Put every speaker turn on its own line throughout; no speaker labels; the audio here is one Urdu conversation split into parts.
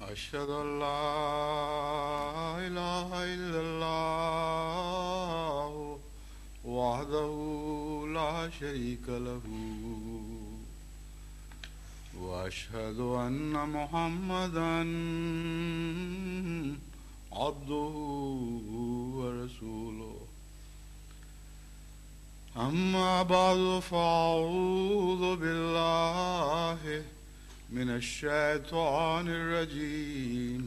أشهد أن لا إله إلا الله وحده لا شريك له وأشهد أن محمدا عبده ورسوله أما بعد فأعوذ بالله من الشيطان الرجيم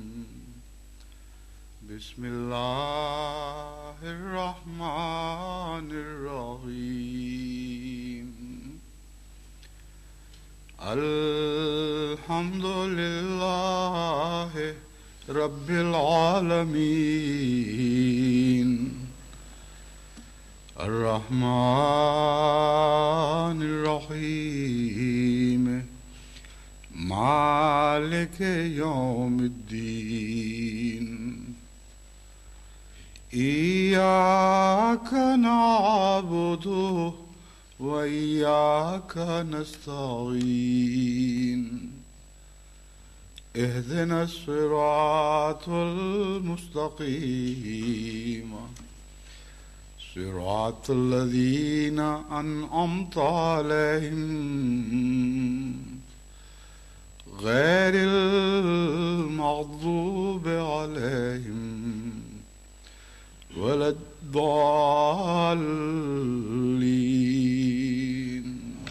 بسم الله الرحمن الرحيم الحمد لله رب العالمين الرحمن الرحيم مالك يوم الدين إياك نعبد وإياك نستعين اهدنا الصراط المستقيم صراط الذين أنعمت عليهم غير المغضوب عليهم ولا الضالين۔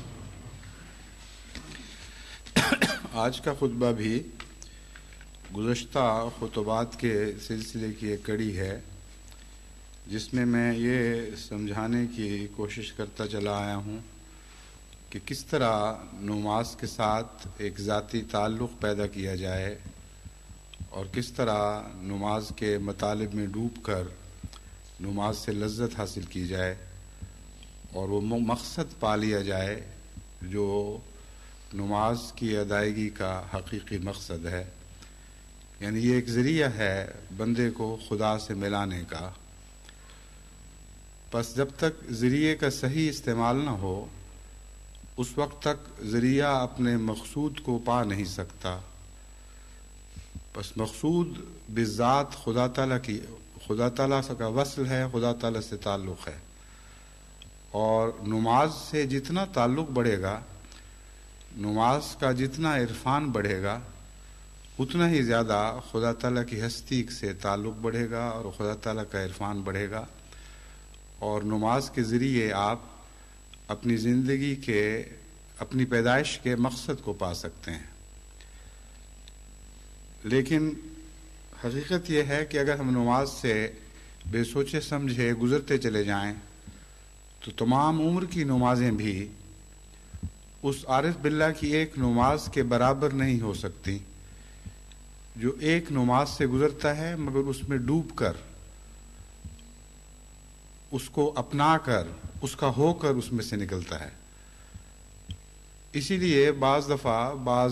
آج کا خطبہ بھی گزشتہ خطبات کے سلسلے کی ایک کڑی ہے، جس میں میں یہ سمجھانے کی کوشش کرتا چلا آیا ہوں کہ کس طرح نماز کے ساتھ ایک ذاتی تعلق پیدا کیا جائے اور کس طرح نماز کے مطالب میں ڈوب کر نماز سے لذت حاصل کی جائے اور وہ مقصد پا لیا جائے جو نماز کی ادائیگی کا حقیقی مقصد ہے، یعنی یہ ایک ذریعہ ہے بندے کو خدا سے ملانے کا۔ پس جب تک ذریعے کا صحیح استعمال نہ ہو اس وقت تک ذریعہ اپنے مقصود کو پا نہیں سکتا۔ پس مقصود بذات خدا تعالیٰ کا وصل ہے، خدا تعالیٰ سے تعلق ہے، اور نماز سے جتنا تعلق بڑھے گا، نماز کا جتنا عرفان بڑھے گا، اتنا ہی زیادہ خدا تعالیٰ کی ہستی سے تعلق بڑھے گا اور خدا تعالیٰ کا عرفان بڑھے گا، اور نماز کے ذریعے آپ اپنی زندگی کے، اپنی پیدائش کے مقصد کو پا سکتے ہیں۔ لیکن حقیقت یہ ہے کہ اگر ہم نماز سے بے سوچے سمجھے گزرتے چلے جائیں تو تمام عمر کی نمازیں بھی اس عارف باللہ کی ایک نماز کے برابر نہیں ہو سکتی جو ایک نماز سے گزرتا ہے مگر اس میں ڈوب کر، اس کو اپنا کر، اس کا ہو کر اس میں سے نکلتا ہے۔ اسی لیے بعض دفعہ بعض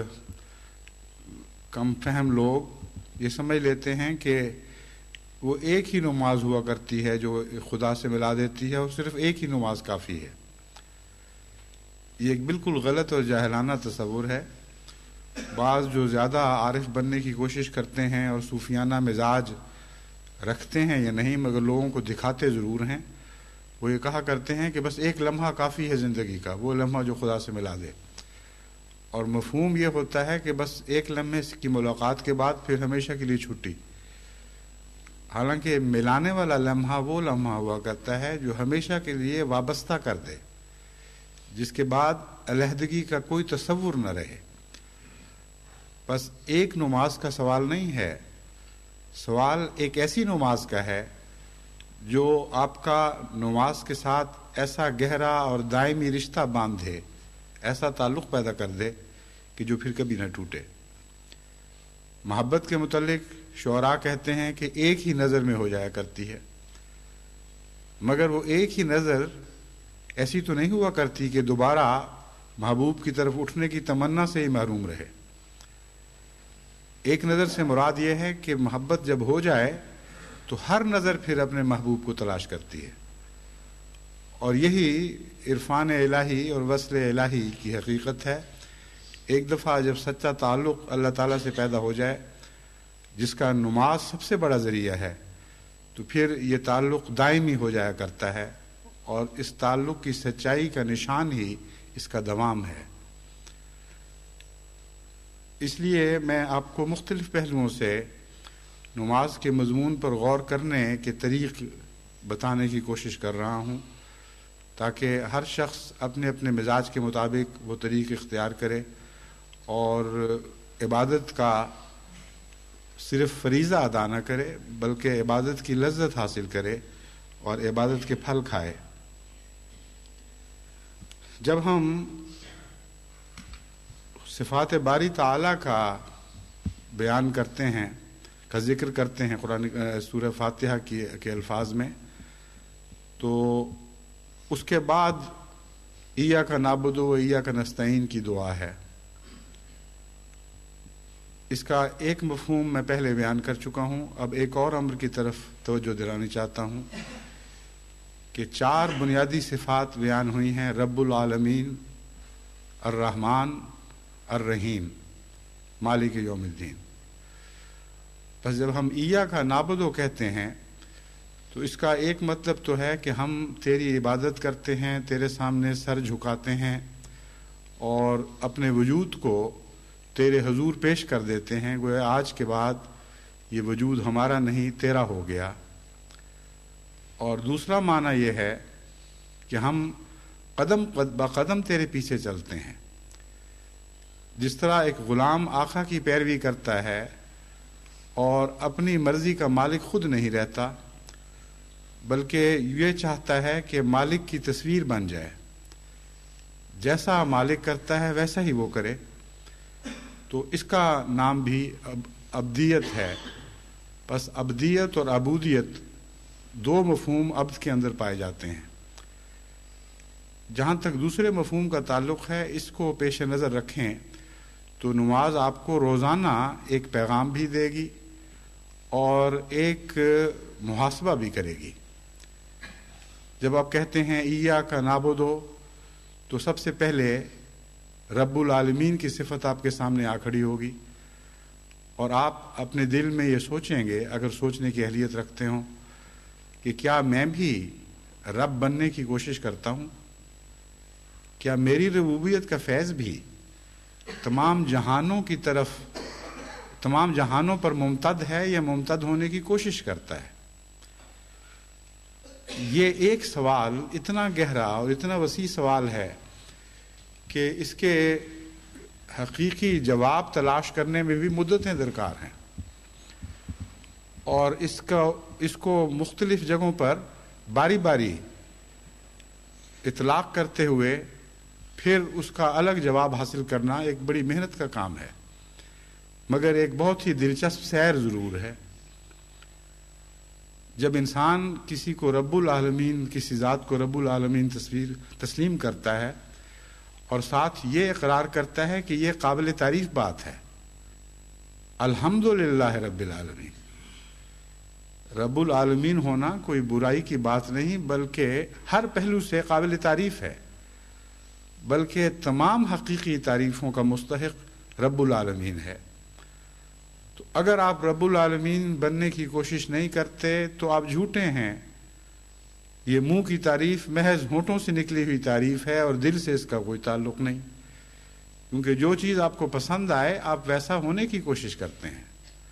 کم فہم لوگ یہ سمجھ لیتے ہیں کہ وہ ایک ہی نماز ہوا کرتی ہے جو خدا سے ملا دیتی ہے اور صرف ایک ہی نماز کافی ہے۔ یہ ایک بالکل غلط اور جاہلانہ تصور ہے۔ بعض جو زیادہ عارف بننے کی کوشش کرتے ہیں اور صوفیانہ مزاج رکھتے ہیں یا نہیں مگر لوگوں کو دکھاتے ضرور ہیں، وہ یہ کہا کرتے ہیں کہ بس ایک لمحہ کافی ہے زندگی کا، وہ لمحہ جو خدا سے ملا دے، اور مفہوم یہ ہوتا ہے کہ بس ایک لمحے کی ملاقات کے بعد پھر ہمیشہ کے لیے چھٹی۔ حالانکہ ملانے والا لمحہ وہ لمحہ ہوا کرتا ہے جو ہمیشہ کے لیے وابستہ کر دے، جس کے بعد علیحدگی کا کوئی تصور نہ رہے۔ بس ایک نماز کا سوال نہیں ہے، سوال ایک ایسی نماز کا ہے جو آپ کا نماز کے ساتھ ایسا گہرا اور دائمی رشتہ باندھے، ایسا تعلق پیدا کر دے کہ جو پھر کبھی نہ ٹوٹے۔ محبت کے متعلق شعراء کہتے ہیں کہ ایک ہی نظر میں ہو جایا کرتی ہے، مگر وہ ایک ہی نظر ایسی تو نہیں ہوا کرتی کہ دوبارہ محبوب کی طرف اٹھنے کی تمنا سے ہی محروم رہے۔ ایک نظر سے مراد یہ ہے کہ محبت جب ہو جائے تو ہر نظر پھر اپنے محبوب کو تلاش کرتی ہے، اور یہی عرفان الہی اور وصل الہی کی حقیقت ہے ایک دفعہ جب سچا تعلق اللہ تعالیٰ سے پیدا ہو جائے، جس کا نماز سب سے بڑا ذریعہ ہے، تو پھر یہ تعلق دائمی ہو جایا کرتا ہے، اور اس تعلق کی سچائی کا نشان ہی اس کا دوام ہے۔ اس لیے میں آپ کو مختلف پہلوؤں سے نماز کے مضمون پر غور کرنے کے طریق بتانے کی کوشش کر رہا ہوں، تاکہ ہر شخص اپنے اپنے مزاج کے مطابق وہ طریق اختیار کرے اور عبادت کا صرف فریضہ ادا نہ کرے، بلکہ عبادت کی لذت حاصل کرے اور عبادت کے پھل کھائے۔ جب ہم صفات باری تعالیٰ کا بیان کرتے ہیں، کا ذکر کرتے ہیں قرآن سورہ فاتحہ کے الفاظ میں، تو اس کے بعد ایاک نعبد و ایاک نستعین کی دعا ہے۔ اس کا ایک مفہوم میں پہلے بیان کر چکا ہوں، اب ایک اور امر کی طرف توجہ دلانی چاہتا ہوں کہ 4 بنیادی صفات بیان ہوئی ہیں: رب العالمین، الرحمن، الرحیم، مالک یوم الدین۔ بس جب ہم ایاک نعبد و کہتے ہیں تو اس کا ایک مطلب تو ہے کہ ہم تیری عبادت کرتے ہیں، تیرے سامنے سر جھکاتے ہیں اور اپنے وجود کو تیرے حضور پیش کر دیتے ہیں، گویا آج کے بعد یہ وجود ہمارا نہیں، تیرا ہو گیا۔ اور دوسرا معنی یہ ہے کہ ہم قدم بقدم تیرے پیچھے چلتے ہیں۔ جس طرح ایک غلام آقا کی پیروی کرتا ہے اور اپنی مرضی کا مالک خود نہیں رہتا، بلکہ یہ چاہتا ہے کہ مالک کی تصویر بن جائے، جیسا مالک کرتا ہے ویسا ہی وہ کرے، تو اس کا نام بھی عبدیت ہے۔ پس عبدیت اور عبودیت 2 مفہوم عبد کے اندر پائے جاتے ہیں۔ جہاں تک دوسرے مفہوم کا تعلق ہے، اس کو پیش نظر رکھیں تو نماز آپ کو روزانہ ایک پیغام بھی دے گی اور ایک محاسبہ بھی کرے گی۔ جب آپ کہتے ہیں ایاک نعبد تو سب سے پہلے رب العالمین کی صفت آپ کے سامنے آ کھڑی ہوگی، اور آپ اپنے دل میں یہ سوچیں گے، اگر سوچنے کی اہلیت رکھتے ہوں، کہ کیا میں بھی رب بننے کی کوشش کرتا ہوں؟ کیا میری ربوبیت کا فیض بھی تمام جہانوں کی طرف، تمام جہانوں پر ممتد ہے یا ممتد ہونے کی کوشش کرتا ہے؟ یہ ایک سوال اتنا گہرا اور اتنا وسیع سوال ہے کہ اس کے حقیقی جواب تلاش کرنے میں بھی مدتیں درکار ہیں، اور اس کو مختلف جگہوں پر باری باری اطلاق کرتے ہوئے پھر اس کا الگ جواب حاصل کرنا ایک بڑی محنت کا کام ہے، مگر ایک بہت ہی دلچسپ سیر ضرور ہے۔ جب انسان کسی کو رب العالمین، کسی ذات کو رب العالمین تسلیم کرتا ہے اور ساتھ یہ اقرار کرتا ہے کہ یہ قابل تعریف بات ہے، الحمدللہ رب العالمین، رب العالمین ہونا کوئی برائی کی بات نہیں، بلکہ ہر پہلو سے قابل تعریف ہے، بلکہ تمام حقیقی تعریفوں کا مستحق رب العالمین ہے۔ تو اگر آپ رب العالمین بننے کی کوشش نہیں کرتے تو آپ جھوٹے ہیں۔ یہ منہ کی تعریف محض ہونٹوں سے نکلی ہوئی تعریف ہے اور دل سے اس کا کوئی تعلق نہیں، کیونکہ جو چیز آپ کو پسند آئے آپ ویسا ہونے کی کوشش کرتے ہیں۔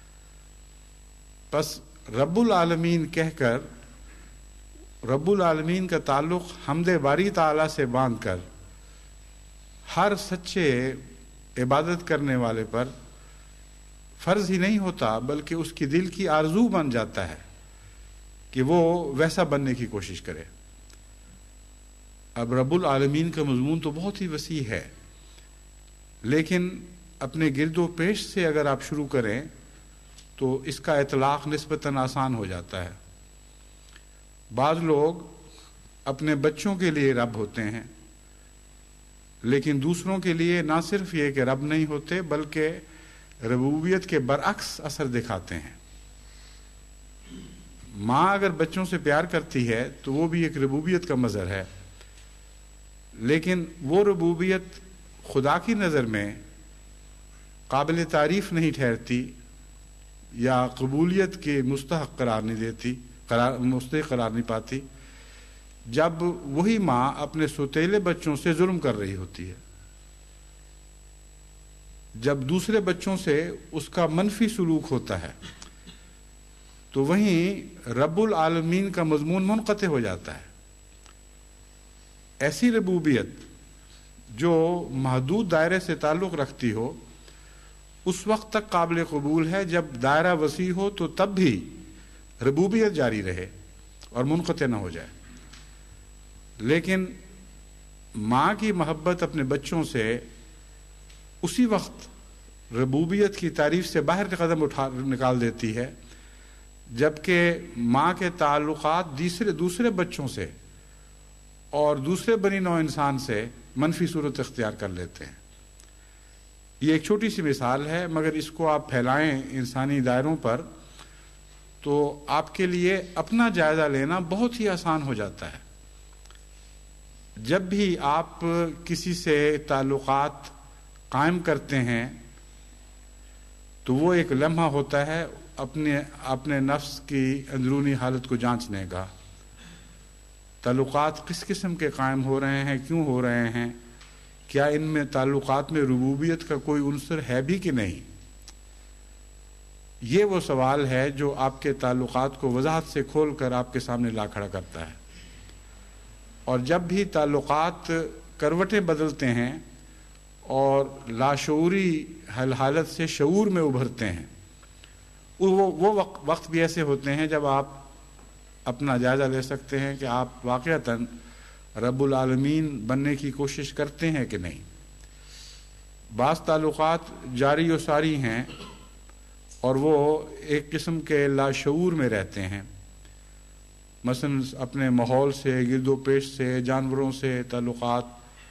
بس رب العالمین کہہ کر رب العالمین کا تعلق حمد باری تعالیٰ سے باندھ کر ہر سچے عبادت کرنے والے پر فرض ہی نہیں ہوتا، بلکہ اس کی دل کی آرزو بن جاتا ہے کہ وہ ویسا بننے کی کوشش کرے۔ اب رب العالمین کا مضمون تو بہت ہی وسیع ہے، لیکن اپنے گرد و پیش سے اگر آپ شروع کریں تو اس کا اطلاق نسبتاً آسان ہو جاتا ہے۔ بعض لوگ اپنے بچوں کے لیے رب ہوتے ہیں، لیکن دوسروں کے لیے نہ صرف یہ کہ رب نہیں ہوتے بلکہ ربوبیت کے برعکس اثر دکھاتے ہیں۔ ماں اگر بچوں سے پیار کرتی ہے تو وہ بھی ایک ربوبیت کا مظہر ہے، لیکن وہ ربوبیت خدا کی نظر میں قابل تعریف نہیں ٹھہرتی یا قبولیت کے مستحق قرار نہیں دیتی، مستحق قرار نہیں پاتی، جب وہی ماں اپنے سوتیلے بچوں سے ظلم کر رہی ہوتی ہے، جب دوسرے بچوں سے اس کا منفی سلوک ہوتا ہے، تو وہیں رب العالمین کا مضمون منقطع ہو جاتا ہے۔ ایسی ربوبیت جو محدود دائرے سے تعلق رکھتی ہو اس وقت تک قابل قبول ہے جب دائرہ وسیع ہو تو تب بھی ربوبیت جاری رہے اور منقطع نہ ہو جائے۔ لیکن ماں کی محبت اپنے بچوں سے اسی وقت ربوبیت کی تعریف سے باہر قدم نکال دیتی ہے جبکہ ماں کے تعلقات دوسرے بچوں سے اور دوسرے بنی نوع انسان سے منفی صورت اختیار کر لیتے ہیں۔ یہ ایک چھوٹی سی مثال ہے، مگر اس کو آپ پھیلائیں انسانی دائروں پر تو آپ کے لیے اپنا جائزہ لینا بہت ہی آسان ہو جاتا ہے۔ جب بھی آپ کسی سے تعلقات قائم کرتے ہیں تو وہ ایک لمحہ ہوتا ہے اپنے نفس کی اندرونی حالت کو جانچنے کا۔ تعلقات کس قسم کے قائم ہو رہے ہیں، کیوں ہو رہے ہیں، کیا ان میں تعلقات میں ربوبیت کا کوئی عنصر ہے بھی کہ نہیں؟ یہ وہ سوال ہے جو آپ کے تعلقات کو وضاحت سے کھول کر آپ کے سامنے لا کھڑا کرتا ہے۔ اور جب بھی تعلقات کروٹیں بدلتے ہیں اور لاشعوری حالت سے شعور میں ابھرتے ہیں، وہ وقت بھی ایسے ہوتے ہیں جب آپ اپنا جائزہ لے سکتے ہیں کہ آپ واقعتاً رب العالمین بننے کی کوشش کرتے ہیں کہ نہیں۔ بعض تعلقات جاری و ساری ہیں اور وہ ایک قسم کے لاشعور میں رہتے ہیں، مثلا اپنے ماحول سے، گرد و پیش سے، جانوروں سے تعلقات،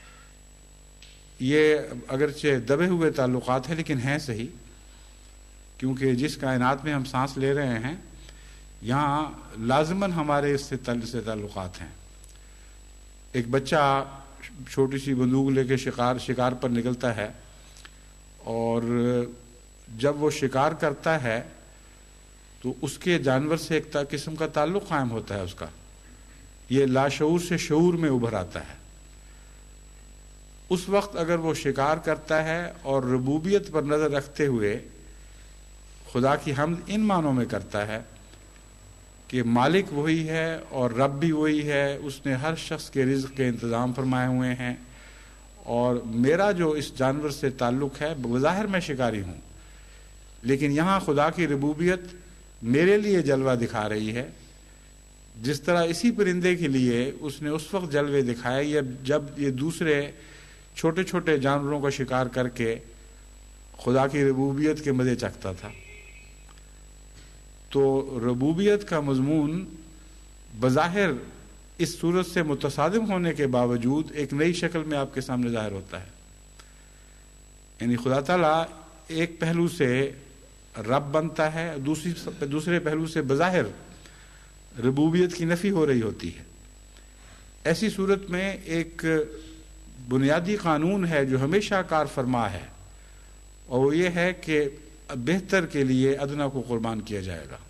یہ اگرچہ دبے ہوئے تعلقات ہیں لیکن ہیں صحیح، کیونکہ جس کائنات میں ہم سانس لے رہے ہیں یہاں لازماً ہمارے اس سے تعلقات ہیں۔ ایک بچہ چھوٹی سی بندوق لے کے شکار پر نکلتا ہے اور جب وہ شکار کرتا ہے تو اس کے جانور سے ایک قسم کا تعلق قائم ہوتا ہے، اس کا یہ لاشعور سے شعور میں ابھر آتا ہے۔ اس وقت اگر وہ شکار کرتا ہے اور ربوبیت پر نظر رکھتے ہوئے خدا کی حمد ان معنوں میں کرتا ہے کہ مالک وہی ہے اور رب بھی وہی ہے، اس نے ہر شخص کے رزق کے انتظام فرمائے ہوئے ہیں، اور میرا جو اس جانور سے تعلق ہے بظاہر میں شکاری ہوں لیکن یہاں خدا کی ربوبیت میرے لیے جلوہ دکھا رہی ہے، جس طرح اسی پرندے کے لیے اس نے اس وقت جلوے دکھائے جب یہ دوسرے چھوٹے چھوٹے جانوروں کا شکار کر کے خدا کی ربوبیت کے مزے چکھتا تھا۔ تو ربوبیت کا مضمون بظاہر اس صورت سے متصادم ہونے کے باوجود ایک نئی شکل میں آپ کے سامنے ظاہر ہوتا ہے، یعنی خدا تعالیٰ ایک پہلو سے رب بنتا ہے، دوسرے پہلو سے بظاہر ربوبیت کی نفی ہو رہی ہوتی ہے۔ ایسی صورت میں ایک بنیادی قانون ہے جو ہمیشہ کار فرما ہے، اور وہ یہ ہے کہ بہتر کے لیے ادنا کو قربان کیا جائے گا۔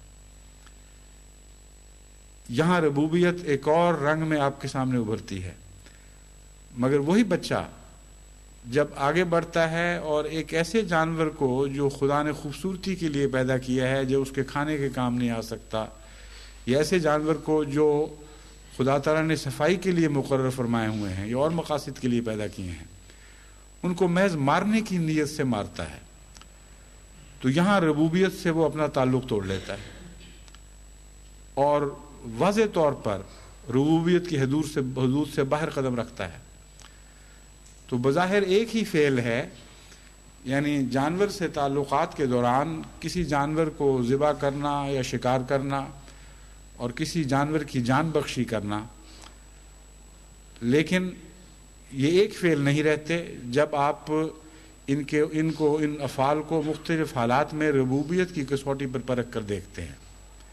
یہاں ربوبیت ایک اور رنگ میں آپ کے سامنے ابھرتی ہے، مگر وہی بچہ جب آگے بڑھتا ہے اور ایک ایسے جانور کو جو خدا نے خوبصورتی کے لیے پیدا کیا ہے، جو اس کے کھانے کے کام نہیں آ سکتا، یا ایسے جانور کو جو خدا تعالیٰ نے صفائی کے لیے مقرر فرمائے ہوئے ہیں یا اور مقاصد کے لیے پیدا کیے ہیں، ان کو محض مارنے کی نیت سے مارتا ہے، تو یہاں ربوبیت سے وہ اپنا تعلق توڑ لیتا ہے اور واضح طور پر ربوبیت کی حدود سے باہر قدم رکھتا ہے۔ تو بظاہر ایک ہی فعل ہے، یعنی جانور سے تعلقات کے دوران کسی جانور کو ذبح کرنا یا شکار کرنا اور کسی جانور کی جان بخشی کرنا، لیکن یہ ایک فعل نہیں رہتے جب آپ ان افعال کو مختلف حالات میں ربوبیت کی کسوٹی پر پرکھ کر دیکھتے ہیں۔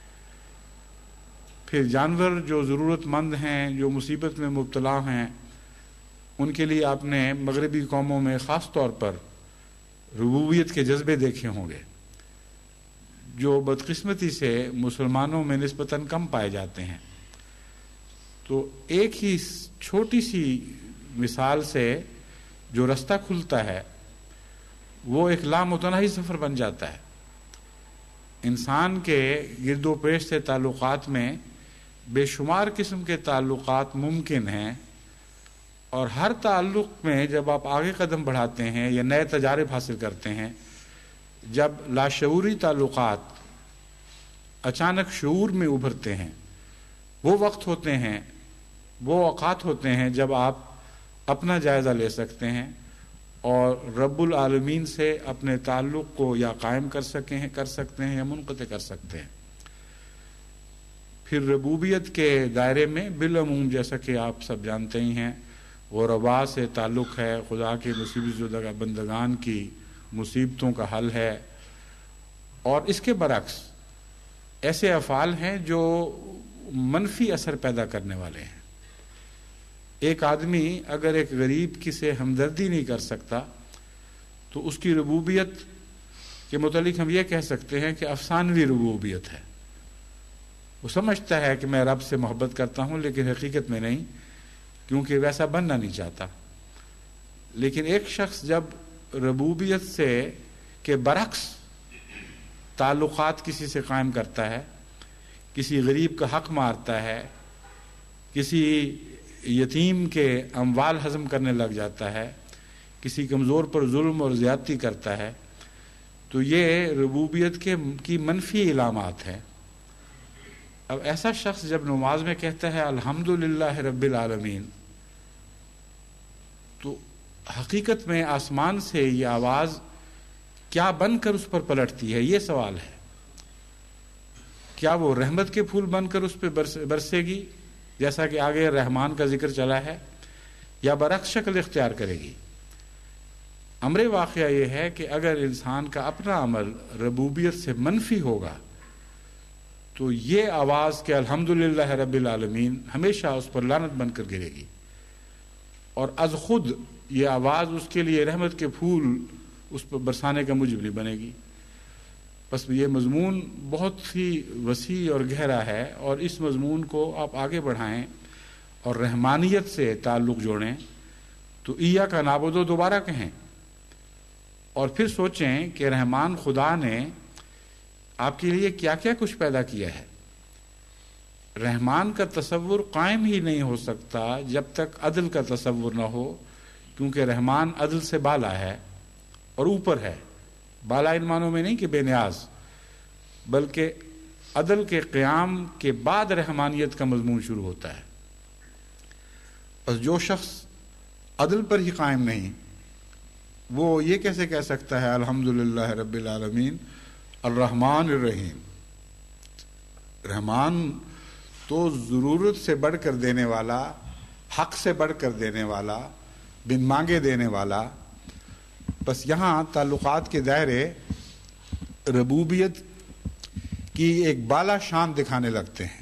پھر جانور جو ضرورت مند ہیں، جو مصیبت میں مبتلا ہیں، ان کے لیے آپ نے مغربی قوموں میں خاص طور پر ربوبیت کے جذبے دیکھے ہوں گے، جو بدقسمتی سے مسلمانوں میں نسبتاً کم پائے جاتے ہیں۔ تو ایک ہی چھوٹی سی مثال سے جو رستہ کھلتا ہے وہ ایک لامتناہی سفر بن جاتا ہے۔ انسان کے گرد و پیش سے تعلقات میں بے شمار قسم کے تعلقات ممکن ہیں، اور ہر تعلق میں جب آپ آگے قدم بڑھاتے ہیں یا نئے تجارب حاصل کرتے ہیں، جب لاشعوری تعلقات اچانک شعور میں ابھرتے ہیں، وہ وقت ہوتے ہیں، وہ اوقات ہوتے ہیں جب آپ اپنا جائزہ لے سکتے ہیں اور رب العالمین سے اپنے تعلق کو یا قائم کر سکتے ہیں یا منقطع کر سکتے ہیں۔ پھر ربوبیت کے دائرے میں بالعموم جیسا کہ آپ سب جانتے ہی ہیں، غرباء سے تعلق ہے، خدا کے مصیبت زدہ بندگان کی مصیبتوں کا حل ہے، اور اس کے برعکس ایسے افعال ہیں جو منفی اثر پیدا کرنے والے ہیں۔ ایک آدمی اگر ایک غریب کی سے ہمدردی نہیں کر سکتا تو اس کی ربوبیت کے متعلق ہم یہ کہہ سکتے ہیں کہ افسانوی ربوبیت ہے۔ وہ سمجھتا ہے کہ میں رب سے محبت کرتا ہوں، لیکن حقیقت میں نہیں، کیونکہ ویسا بننا نہیں چاہتا۔ لیکن ایک شخص جب ربوبیت سے کے برعکس تعلقات کسی سے قائم کرتا ہے، کسی غریب کا حق مارتا ہے، کسی یتیم کے اموال ہضم کرنے لگ جاتا ہے، کسی کمزور پر ظلم اور زیادتی کرتا ہے، تو یہ ربوبیت کی منفی علامات ہیں۔ اب ایسا شخص جب نماز میں کہتا ہے الحمدللہ رب العالمین، تو حقیقت میں آسمان سے یہ آواز کیا بن کر اس پر پلٹتی ہے، یہ سوال ہے۔ کیا وہ رحمت کے پھول بن کر اس پہ برسے گی، جیسا کہ آگے رحمان کا ذکر چلا ہے، یا برعکس شکل اختیار کرے گی؟ امر واقعہ یہ ہے کہ اگر انسان کا اپنا عمل ربوبیت سے منفی ہوگا تو یہ آواز کہ الحمدللہ رب العالمین ہمیشہ اس پر لعنت بن کر گرے گی، اور از خود یہ آواز اس کے لیے رحمت کے پھول اس پر برسانے کا موجب نہیں بنے گی۔ بس یہ مضمون بہت ہی وسیع اور گہرا ہے، اور اس مضمون کو آپ آگے بڑھائیں اور رحمانیت سے تعلق جوڑیں تو ایاک نعبد دوبارہ کہیں، اور پھر سوچیں کہ رحمان خدا نے آپ کے لیے کیا کیا کچھ پیدا کیا ہے۔ رحمان کا تصور قائم ہی نہیں ہو سکتا جب تک عدل کا تصور نہ ہو، کیونکہ رحمان عدل سے بالا ہے اور اوپر ہے۔ بالا ان معنوں میں نہیں کہ بے نیاز، بلکہ عدل کے قیام کے بعد رحمانیت کا مضمون شروع ہوتا ہے۔ بس جو شخص عدل پر ہی قائم نہیں، وہ یہ کیسے کہہ سکتا ہے الحمدللہ رب العالمین الرحمن الرحیم؟ رحمان تو ضرورت سے بڑھ کر دینے والا، حق سے بڑھ کر دینے والا، بن مانگے دینے والا۔ بس یہاں تعلقات کے دائرے ربوبیت کی ایک بالا شان دکھانے لگتے ہیں۔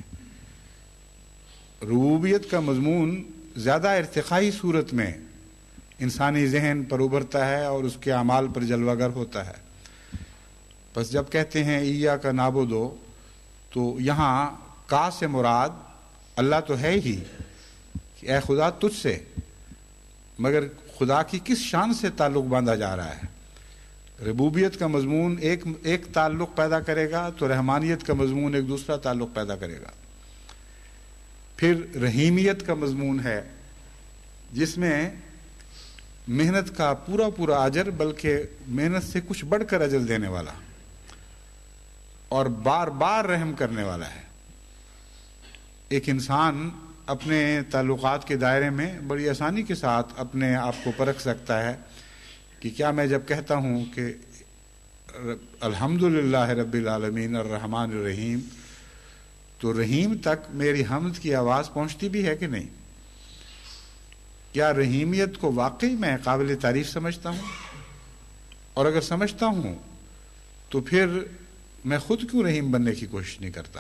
ربوبیت کا مضمون زیادہ ارتقائی صورت میں انسانی ذہن پر ابھرتا ہے اور اس کے اعمال پر جلوہ گر ہوتا ہے۔ بس جب کہتے ہیں ایاک نعبد، تو یہاں کا سے مراد اللہ تو ہے ہی کہ اے خدا تجھ سے، مگر خدا کی کس شان سے تعلق باندھا جا رہا ہے؟ ربوبیت کا مضمون ایک تعلق پیدا کرے گا تو رحمانیت کا مضمون ایک دوسرا تعلق پیدا کرے گا۔ پھر رحیمیت کا مضمون ہے، جس میں محنت کا پورا اجر، بلکہ محنت سے کچھ بڑھ کر اجر دینے والا اور بار بار رحم کرنے والا ہے۔ ایک انسان اپنے تعلقات کے دائرے میں بڑی آسانی کے ساتھ اپنے آپ کو پرکھ سکتا ہے کہ کیا میں جب کہتا ہوں کہ الحمدللہ رب العالمین الرحمن الرحیم، تو رحیم تک میری حمد کی آواز پہنچتی بھی ہے کہ نہیں؟ کیا رحیمیت کو واقعی میں قابل تعریف سمجھتا ہوں؟ اور اگر سمجھتا ہوں تو پھر میں خود کیوں رحیم بننے کی کوشش نہیں کرتا؟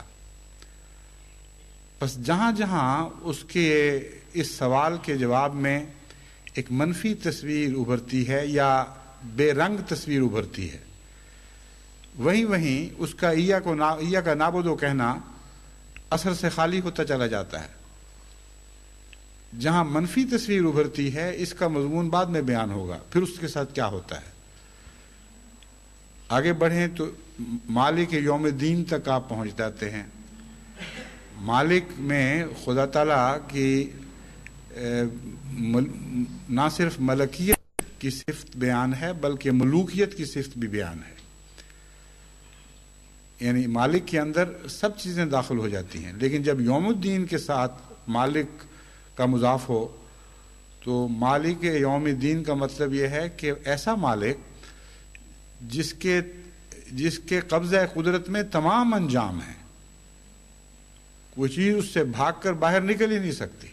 بس جہاں جہاں اس کے اس سوال کے جواب میں ایک منفی تصویر ابھرتی ہے یا بے رنگ تصویر ابھرتی ہے، وہیں اس کا ایا کا نعبدو کہنا اثر سے خالی ہوتا چلا جاتا ہے۔ جہاں منفی تصویر ابھرتی ہے اس کا مضمون بعد میں بیان ہوگا، پھر اس کے ساتھ کیا ہوتا ہے۔ آگے بڑھیں تو مالک یوم الدین تک آپ پہنچ جاتے ہیں۔ مالک میں خدا تعالیٰ کی نہ صرف ملکیت کی صفت بیان ہے بلکہ ملوکیت کی صفت بھی بیان ہے، یعنی مالک کے اندر سب چیزیں داخل ہو جاتی ہیں، لیکن جب یوم الدین کے ساتھ مالک کا مضاف ہو تو مالک یوم الدین کا مطلب یہ ہے کہ ایسا مالک جس کے قبضہ قدرت میں تمام انجام ہیں، کوئی چیز اس سے بھاگ کر باہر نکل ہی نہیں سکتی۔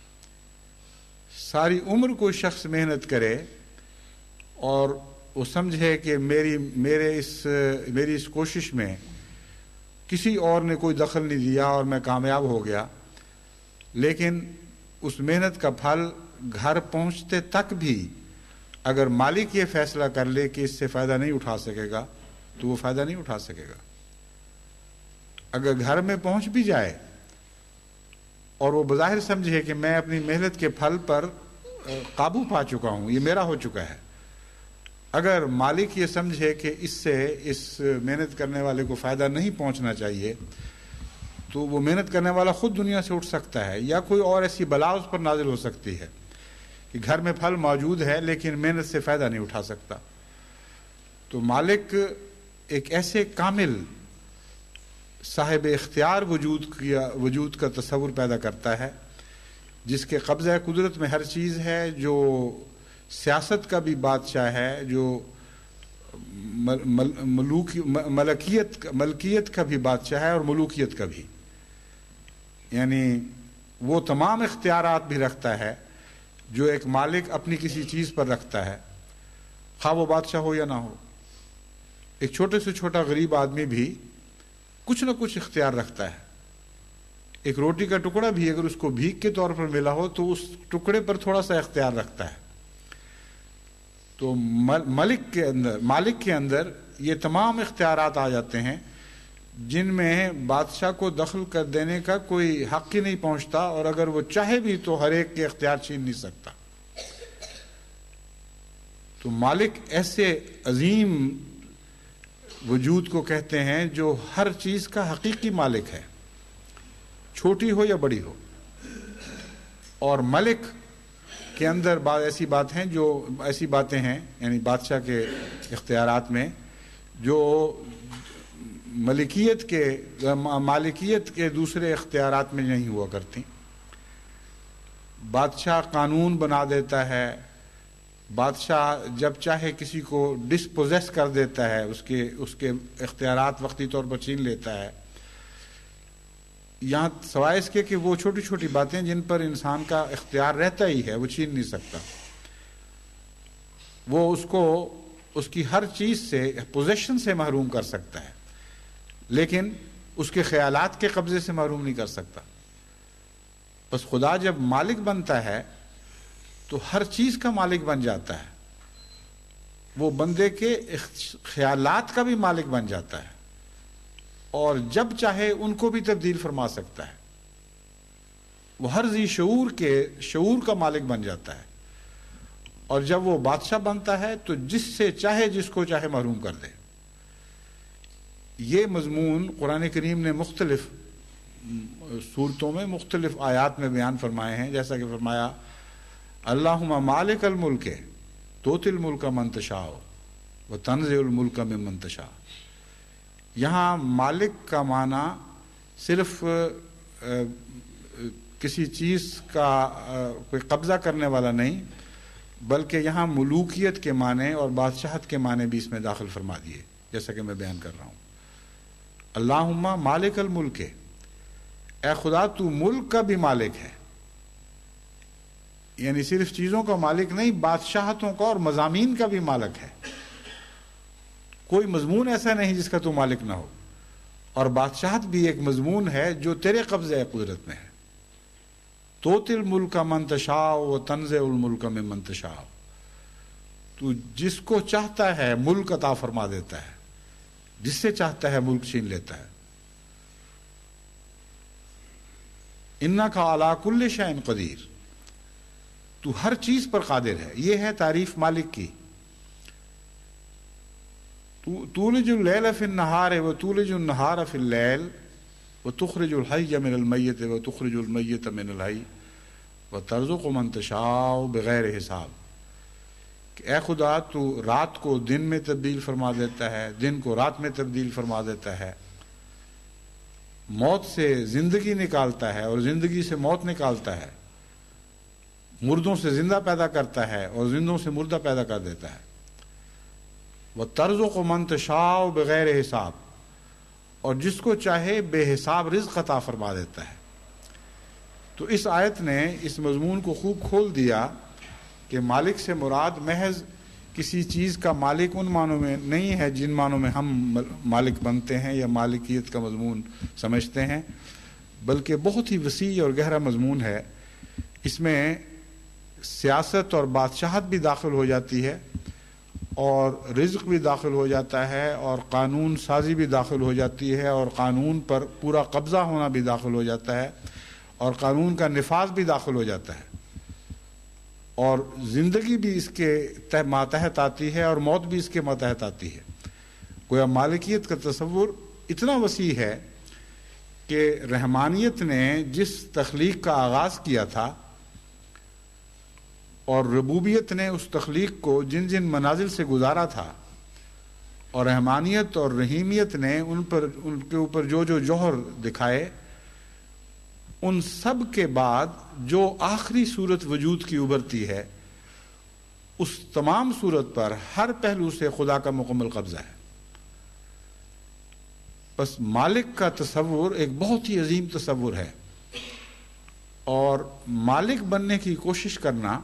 ساری عمر کوئی شخص محنت کرے اور وہ سمجھے کہ میری اس کوشش میں کسی اور نے کوئی دخل نہیں دیا اور میں کامیاب ہو گیا، لیکن اس محنت کا پھل گھر پہنچتے تک بھی اگر مالک یہ فیصلہ کر لے کہ اس سے فائدہ نہیں اٹھا سکے گا تو وہ فائدہ نہیں اٹھا سکے گا۔ اگر گھر میں پہنچ بھی جائے اور وہ بظاہر سمجھے کہ میں اپنی محنت کے پھل پر قابو پا چکا ہوں، یہ میرا ہو چکا ہے، اگر مالک یہ سمجھے کہ اس محنت کرنے والے کو فائدہ نہیں پہنچنا چاہیے تو وہ محنت کرنے والا خود دنیا سے اٹھ سکتا ہے، یا کوئی اور ایسی بلا اس پر نازل ہو سکتی ہے کہ گھر میں پھل موجود ہے لیکن محنت سے فائدہ نہیں اٹھا سکتا۔ تو مالک ایک ایسے کامل صاحب اختیار وجود کا تصور پیدا کرتا ہے جس کے قبضہ قدرت میں ہر چیز ہے، جو سیاست کا بھی بادشاہ ہے، جو ملکیت کا بھی بادشاہ ہے اور ملوکیت کا بھی، یعنی وہ تمام اختیارات بھی رکھتا ہے جو ایک مالک اپنی کسی چیز پر رکھتا ہے، خواہ وہ بادشاہ ہو یا نہ ہو۔ ایک چھوٹے سے چھوٹا غریب آدمی بھی کچھ نہ کچھ اختیار رکھتا ہے۔ ایک روٹی کا ٹکڑا بھی اگر اس کو بھیک کے طور پر ملا ہو تو اس ٹکڑے پر تھوڑا سا اختیار رکھتا ہے۔ تو مالک کے اندر یہ تمام اختیارات آ جاتے ہیں جن میں بادشاہ کو دخل کر دینے کا کوئی حق ہی نہیں پہنچتا، اور اگر وہ چاہے بھی تو ہر ایک کے اختیار چھین نہیں سکتا۔ تو مالک ایسے عظیم وجود کو کہتے ہیں جو ہر چیز کا حقیقی مالک ہے، چھوٹی ہو یا بڑی ہو۔ اور ملک کے اندر ایسی باتیں ہیں یعنی بادشاہ کے اختیارات میں جو مالکیت کے دوسرے اختیارات میں نہیں ہوا کرتی۔ بادشاہ قانون بنا دیتا ہے، بادشاہ جب چاہے کسی کو ڈسپوزیس کر دیتا ہے، اس کے اختیارات وقتی طور پر چھین لیتا ہے۔ یہاں سوائے اس کے کہ وہ چھوٹی چھوٹی باتیں جن پر انسان کا اختیار رہتا ہی ہے وہ چھین نہیں سکتا، وہ اس کی ہر چیز سے پوزیشن سے محروم کر سکتا ہے، لیکن اس کے خیالات کے قبضے سے محروم نہیں کر سکتا۔ بس خدا جب مالک بنتا ہے تو ہر چیز کا مالک بن جاتا ہے، وہ بندے کے خیالات کا بھی مالک بن جاتا ہے، اور جب چاہے ان کو بھی تبدیل فرما سکتا ہے۔ وہ ہر ذی شعور کا مالک بن جاتا ہے، اور جب وہ بادشاہ بنتا ہے تو جس کو چاہے محروم کر دے۔ یہ مضمون قرآن کریم نے مختلف صورتوں میں مختلف آیات میں بیان فرمائے ہیں، جیسا کہ فرمایا اللہم مالک الملک تؤتی الملک من تشاء وتنزع الملک ممن تشاء۔ یہاں مالک کا معنی صرف کسی چیز کا کوئی قبضہ کرنے والا نہیں، بلکہ یہاں ملوکیت کے معنی اور بادشاہت کے معنی بھی اس میں داخل فرما دیے، جیسا کہ میں بیان کر رہا ہوں۔ اللہم مالک الملک، اے خدا تو ملک کا بھی مالک ہے، یعنی صرف چیزوں کا مالک نہیں، بادشاہتوں کا اور مضامین کا بھی مالک ہے۔ کوئی مضمون ایسا نہیں جس کا تو مالک نہ ہو، اور بادشاہت بھی ایک مضمون ہے جو تیرے قبضہ قدرت میں ہے۔ تؤتی الملک من تشاء وتنزع الملک ممن تشاء۔ تو جس کو چاہتا ہے ملک عطا فرما دیتا ہے، جس سے چاہتا ہے ملک چھین لیتا ہے۔ انک علی کل شیء قدیر، تو ہر چیز پر قادر ہے۔ یہ ہے تعریف مالک کی۔ تولج اللیل فی النہار وتولج النہار فی اللیل وتخرج الحی من المیت وتخرج المیت من الحی وترزق من تشاء بغیر حساب، کہ اے خدا تو رات کو دن میں تبدیل فرما دیتا ہے، دن کو رات میں تبدیل فرما دیتا ہے، موت سے زندگی نکالتا ہے اور زندگی سے موت نکالتا ہے، مردوں سے زندہ پیدا کرتا ہے اور زندوں سے مردہ پیدا کر دیتا ہے۔ وَتَرْزُقُ مَن تَشَاءُ بغیر حساب، اور جس کو چاہے بے حساب رزق عطا فرما دیتا ہے۔ تو اس آیت نے اس مضمون کو خوب کھول دیا کہ مالک سے مراد محض کسی چیز کا مالک ان معنوں میں نہیں ہے جن معنوں میں ہم مالک بنتے ہیں یا مالکیت کا مضمون سمجھتے ہیں، بلکہ بہت ہی وسیع اور گہرا مضمون ہے۔ اس میں سیاست اور بادشاہت بھی داخل ہو جاتی ہے، اور رزق بھی داخل ہو جاتا ہے، اور قانون سازی بھی داخل ہو جاتی ہے، اور قانون پر پورا قبضہ ہونا بھی داخل ہو جاتا ہے، اور قانون کا نفاذ بھی داخل ہو جاتا ہے، اور زندگی بھی اس کے ماتحت آتی ہے اور موت بھی اس کے ماتحت آتی ہے۔ گویا مالکیت کا تصور اتنا وسیع ہے کہ رحمانیت نے جس تخلیق کا آغاز کیا تھا اور ربوبیت نے اس تخلیق کو جن جن منازل سے گزارا تھا، اور رحمانیت اور رحیمیت نے ان کے اوپر جو جو جوہر دکھائے، ان سب کے بعد جو آخری صورت وجود کی ابھرتی ہے، اس تمام صورت پر ہر پہلو سے خدا کا مکمل قبضہ ہے۔ بس مالک کا تصور ایک بہت ہی عظیم تصور ہے، اور مالک بننے کی کوشش کرنا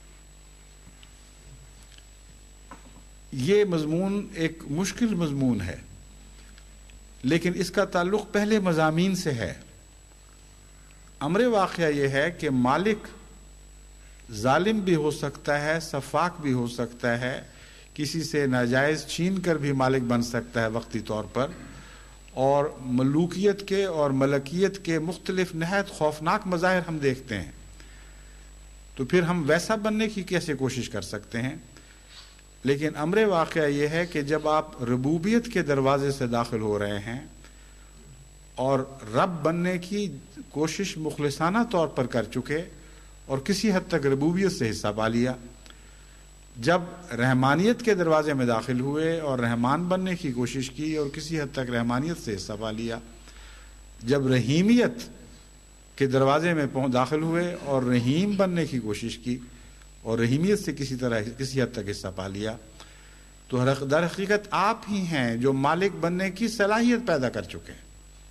یہ مضمون ایک مشکل مضمون ہے، لیکن اس کا تعلق پہلے مضامین سے ہے۔ امر واقعہ یہ ہے کہ مالک ظالم بھی ہو سکتا ہے، سفاک بھی ہو سکتا ہے، کسی سے ناجائز چھین کر بھی مالک بن سکتا ہے وقتی طور پر، اور ملوکیت کے اور ملکیت کے مختلف نہایت خوفناک مظاہر ہم دیکھتے ہیں۔ تو پھر ہم ویسا بننے کی کیسے کوشش کر سکتے ہیں؟ لیکن امر واقعہ یہ ہے کہ جب آپ ربوبیت کے دروازے سے داخل ہو رہے ہیں اور رب بننے کی کوشش مخلصانہ طور پر کر چکے اور کسی حد تک ربوبیت سے حصہ پا لیا، جب رحمانیت کے دروازے میں داخل ہوئے اور رحمان بننے کی کوشش کی اور کسی حد تک رحمانیت سے حصہ پا لیا، جب رحیمیت کے دروازے میں داخل ہوئے اور رحیم بننے کی کوشش کی اور رحیمیت سے کسی حد تک حصہ پا لیا، تو در حقیقت آپ ہی ہیں جو مالک بننے کی صلاحیت پیدا کر چکے ہیں۔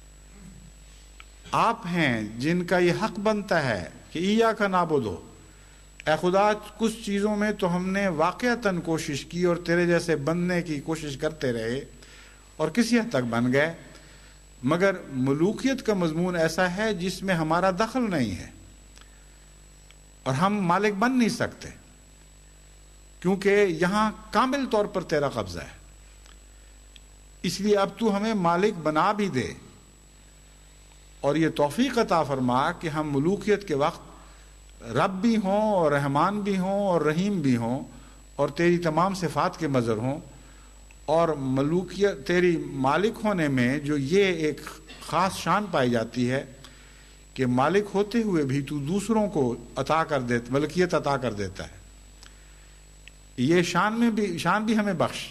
آپ ہیں جن کا یہ حق بنتا ہے کہ ایاک نعبد، اے خدا کچھ چیزوں میں تو ہم نے واقعتاً کوشش کی اور تیرے جیسے بننے کی کوشش کرتے رہے اور کسی حد تک بن گئے، مگر ملوکیت کا مضمون ایسا ہے جس میں ہمارا دخل نہیں ہے اور ہم مالک بن نہیں سکتے، کیونکہ یہاں کامل طور پر تیرا قبضہ ہے۔ اس لیے اب تو ہمیں مالک بنا بھی دے اور یہ توفیق عطا فرما کہ ہم ملوکیت کے وقت رب بھی ہوں اور رحمان بھی ہوں اور رحیم بھی ہوں اور تیری تمام صفات کے مظہر ہوں، اور ملوکیت تیری مالک ہونے میں جو یہ ایک خاص شان پائی جاتی ہے کہ مالک ہوتے ہوئے بھی تو دوسروں کو ملکیت عطا کر دیتا ہے، یہ شان بھی ہمیں بخش۔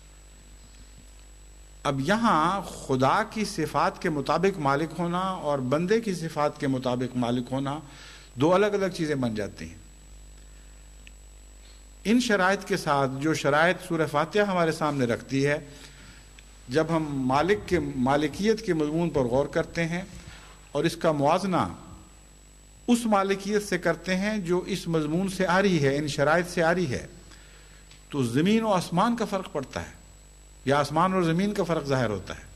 اب یہاں خدا کی صفات کے مطابق مالک ہونا اور بندے کی صفات کے مطابق مالک ہونا دو الگ الگ چیزیں بن جاتی ہیں۔ ان شرائط کے ساتھ جو شرائط سورہ فاتحہ ہمارے سامنے رکھتی ہے، جب ہم مالکیت کے مضمون پر غور کرتے ہیں اور اس کا موازنہ اس مالکیت سے کرتے ہیں جو اس مضمون سے آ رہی ہے، ان شرائط سے آ رہی ہے، تو زمین و آسمان کا فرق پڑتا ہے، یا آسمان اور زمین کا فرق ظاہر ہوتا ہے۔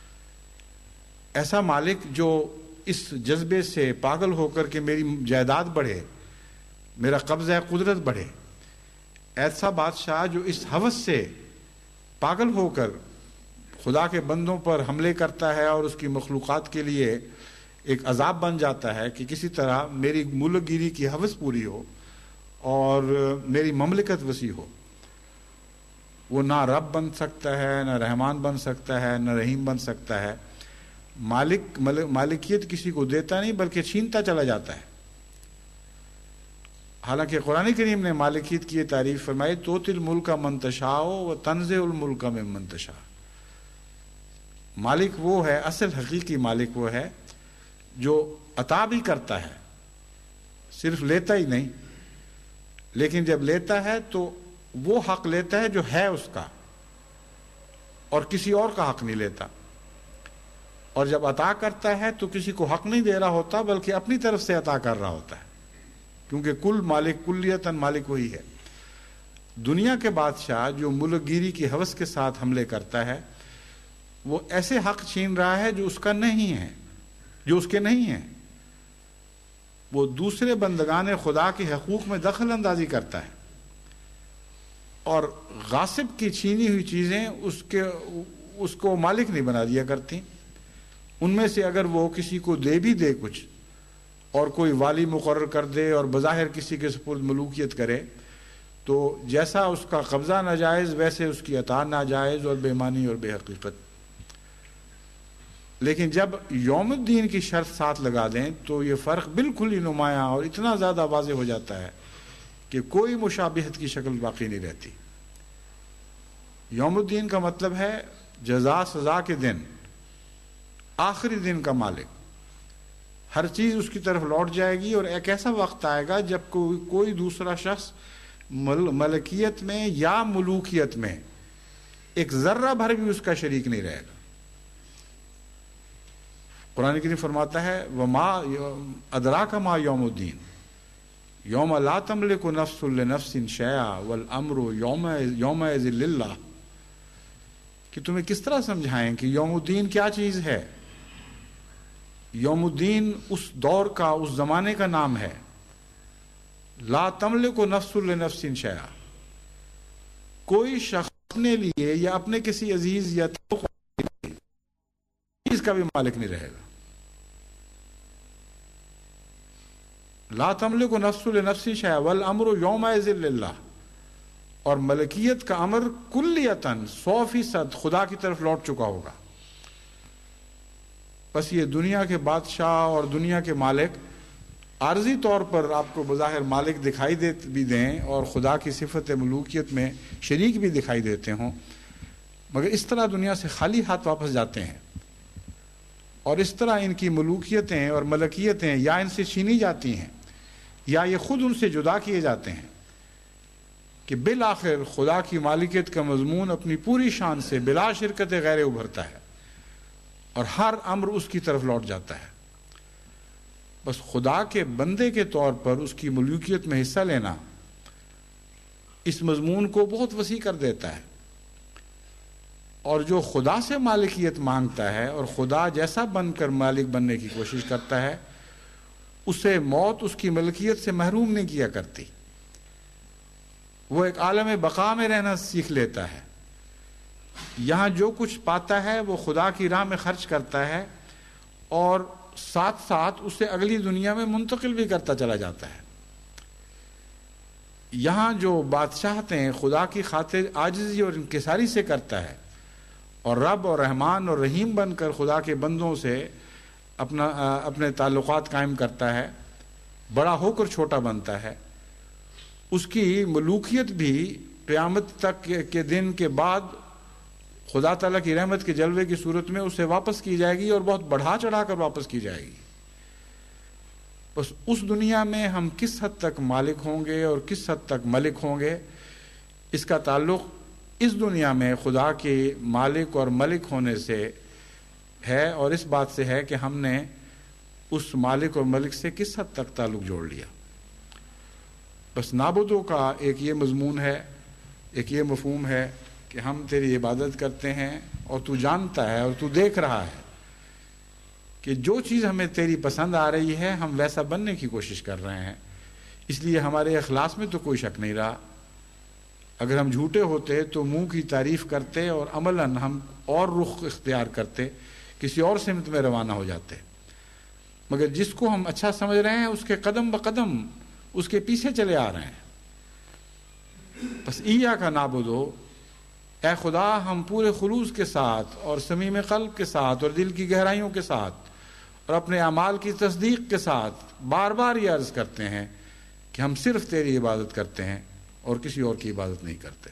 ایسا مالک جو اس جذبے سے پاگل ہو کر کے میری جائیداد بڑھے، میرا قبضہ قدرت بڑھے، ایسا بادشاہ جو اس ہوس سے پاگل ہو کر خدا کے بندوں پر حملے کرتا ہے اور اس کی مخلوقات کے لیے ایک عذاب بن جاتا ہے کہ کسی طرح میری ملک گیری کی ہوس پوری ہو اور میری مملکت وسیع ہو، وہ نہ رب بن سکتا ہے، نہ رحمان بن سکتا ہے، نہ رحیم بن سکتا ہے۔ مالکیت کسی کو دیتا نہیں بلکہ چھینتا چلا جاتا ہے۔ حالانکہ قرآن کریم نے مالکیت کی یہ تعریف فرمائی، توتی الملک من تشاء و تنزع الملک ممن تشاء۔ مالک وہ ہے، اصل حقیقی مالک وہ ہے جو عطا بھی کرتا ہے، صرف لیتا ہی نہیں، لیکن جب لیتا ہے تو وہ حق لیتا ہے جو ہے اس کا، اور کسی اور کا حق نہیں لیتا۔ اور جب عطا کرتا ہے تو کسی کو حق نہیں دے رہا ہوتا بلکہ اپنی طرف سے عطا کر رہا ہوتا ہے، کیونکہ کل مالک کلیتاً مالک وہی ہے۔ دنیا کے بادشاہ جو ملک گیری کی ہوس کے ساتھ حملے کرتا ہے، وہ ایسے حق چھین رہا ہے جو اس کا نہیں ہے، جو اس کے نہیں ہیں۔ وہ دوسرے بندگان خدا کے حقوق میں دخل اندازی کرتا ہے، اور غاصب کی چھینی ہوئی چیزیں اس کو مالک نہیں بنا دیا کرتی۔ ان میں سے اگر وہ کسی کو دے بھی دے کچھ، اور کوئی والی مقرر کر دے اور بظاہر کسی کے سپرد ملوکیت کرے، تو جیسا اس کا قبضہ ناجائز ویسے اس کی عطا ناجائز اور بے معنی اور بے حقیقت۔ لیکن جب یوم الدین کی شرط ساتھ لگا دیں تو یہ فرق بالکل ہی نمایاں اور اتنا زیادہ واضح ہو جاتا ہے کہ کوئی مشابہت کی شکل باقی نہیں رہتی۔ یوم الدین کا مطلب ہے جزا سزا کے دن، آخری دن کا مالک۔ ہر چیز اس کی طرف لوٹ جائے گی، اور ایک ایسا وقت آئے گا جب کوئی دوسرا شخص ملکیت میں یا ملوکیت میں ایک ذرہ بھر بھی اس کا شریک نہیں رہے گا۔ قرآن کریم فرماتا ہے وما ادراک ما یوم الدین یوم لا تملک نفس لنفس شیئا والامر یومئذ للہ، کہ تمہیں کس طرح سمجھائیں کہ یوم الدین کیا چیز ہے۔ یوم الدین اس دور کا، اس زمانے کا نام ہے۔ لا تملک نفس لنفس شیئا، کوئی شخص اپنے لیے یا اپنے کسی عزیز یا چیز کا بھی مالک نہیں رہے گا۔ لا تملک نفس لنفس شیئا والامر یومئذ للہ، اور ملکیت کا امر کلیتاً 100% خدا کی طرف لوٹ چکا ہوگا۔ بس یہ دنیا کے بادشاہ اور دنیا کے مالک عارضی طور پر آپ کو بظاہر مالک دکھائی بھی دیں اور خدا کی صفت ملوکیت میں شریک بھی دکھائی دیتے ہوں، مگر اس طرح دنیا سے خالی ہاتھ واپس جاتے ہیں، اور اس طرح ان کی ملوکیتیں اور ملکیتیں یا ان سے چھینی جاتی ہیں یا یہ خود ان سے جدا کیے جاتے ہیں، کہ بالآخر خدا کی مالکیت کا مضمون اپنی پوری شان سے بلا شرکت غیر ابھرتا ہے، اور ہر امر اس کی طرف لوٹ جاتا ہے۔ بس خدا کے بندے کے طور پر اس کی ملوکیت میں حصہ لینا اس مضمون کو بہت وسیع کر دیتا ہے، اور جو خدا سے مالکیت مانگتا ہے اور خدا جیسا بن کر مالک بننے کی کوشش کرتا ہے، اسے موت اس کی ملکیت سے محروم نہیں کیا کرتی۔ وہ ایک عالم بقا میں رہنا سیکھ لیتا ہے۔ یہاں جو کچھ پاتا ہے وہ خدا کی راہ میں خرچ کرتا ہے، اور ساتھ ساتھ اسے اگلی دنیا میں منتقل بھی کرتا چلا جاتا ہے۔ یہاں جو بادشاہتیں خدا کی خاطر عاجزی اور انکساری سے کرتا ہے، اور رب اور رحمان اور رحیم بن کر خدا کے بندوں سے اپنے تعلقات قائم کرتا ہے، بڑا ہو کر چھوٹا بنتا ہے، اس کی ملوکیت بھی قیامت تک کے دن کے بعد خدا تعالیٰ کی رحمت کے جلوے کی صورت میں اسے واپس کی جائے گی، اور بہت بڑھا چڑھا کر واپس کی جائے گی۔ بس اس دنیا میں ہم کس حد تک مالک ہوں گے اور کس حد تک ملک ہوں گے، اس کا تعلق اس دنیا میں خدا کے مالک اور ملک ہونے سے ہے، اور اس بات سے ہے کہ ہم نے اس مالک اور ملک سے کس حد تک تعلق جوڑ لیا۔ بس نعبدوں کا ایک یہ مضمون ہے، ایک یہ مفہوم ہے کہ ہم تیری عبادت کرتے ہیں، اور تو جانتا ہے اور تو دیکھ رہا ہے کہ جو چیز ہمیں تیری پسند آ رہی ہے ہم ویسا بننے کی کوشش کر رہے ہیں، اس لیے ہمارے اخلاص میں تو کوئی شک نہیں رہا، اگر ہم جھوٹے ہوتے تو منہ کی تعریف کرتے اور عملاً ہم اور رخ اختیار کرتے، کسی اور سمت میں روانہ ہو جاتے، مگر جس کو ہم اچھا سمجھ رہے ہیں اس کے قدم بقدم اس کے پیچھے چلے آ رہے ہیں۔ بس ایاک نعبدو، اے خدا ہم پورے خلوص کے ساتھ اور صمیم قلب کے ساتھ اور دل کی گہرائیوں کے ساتھ اور اپنے اعمال کی تصدیق کے ساتھ بار بار یہ عرض کرتے ہیں کہ ہم صرف تیری عبادت کرتے ہیں اور کسی اور کی عبادت نہیں کرتے۔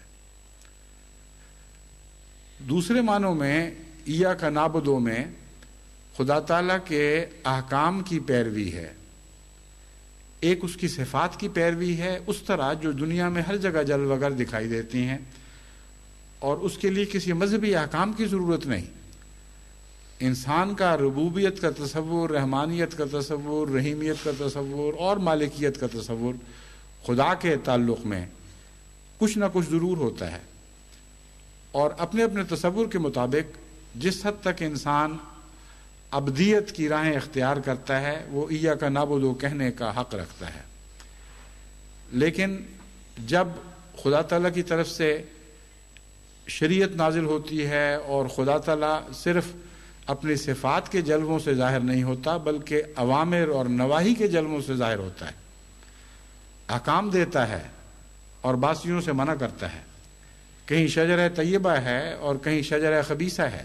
دوسرے معنوں میں ایاک نعبدو میں خدا تعالیٰ کے احکام کی پیروی ہے، ایک اس کی صفات کی پیروی ہے اس طرح جو دنیا میں ہر جگہ جلوہ گر دکھائی دیتی ہیں، اور اس کے لیے کسی مذہبی احکام کی ضرورت نہیں۔ انسان کا ربوبیت کا تصور، رحمانیت کا تصور، رحیمیت کا تصور اور مالکیت کا تصور خدا کے تعلق میں کچھ نہ کچھ ضرور ہوتا ہے، اور اپنے اپنے تصور کے مطابق جس حد تک انسان ابدیت کی راہیں اختیار کرتا ہے وہ ایاک نعبدو کہنے کا حق رکھتا ہے۔ لیکن جب خدا تعالیٰ کی طرف سے شریعت نازل ہوتی ہے اور خدا تعالیٰ صرف اپنی صفات کے جلووں سے ظاہر نہیں ہوتا بلکہ اوامر اور نواہی کے جلووں سے ظاہر ہوتا ہے، احکام دیتا ہے اور باسیوں سے منع کرتا ہے، کہیں شجرہ طیبہ ہے اور کہیں شجرہ خبیثہ ہے،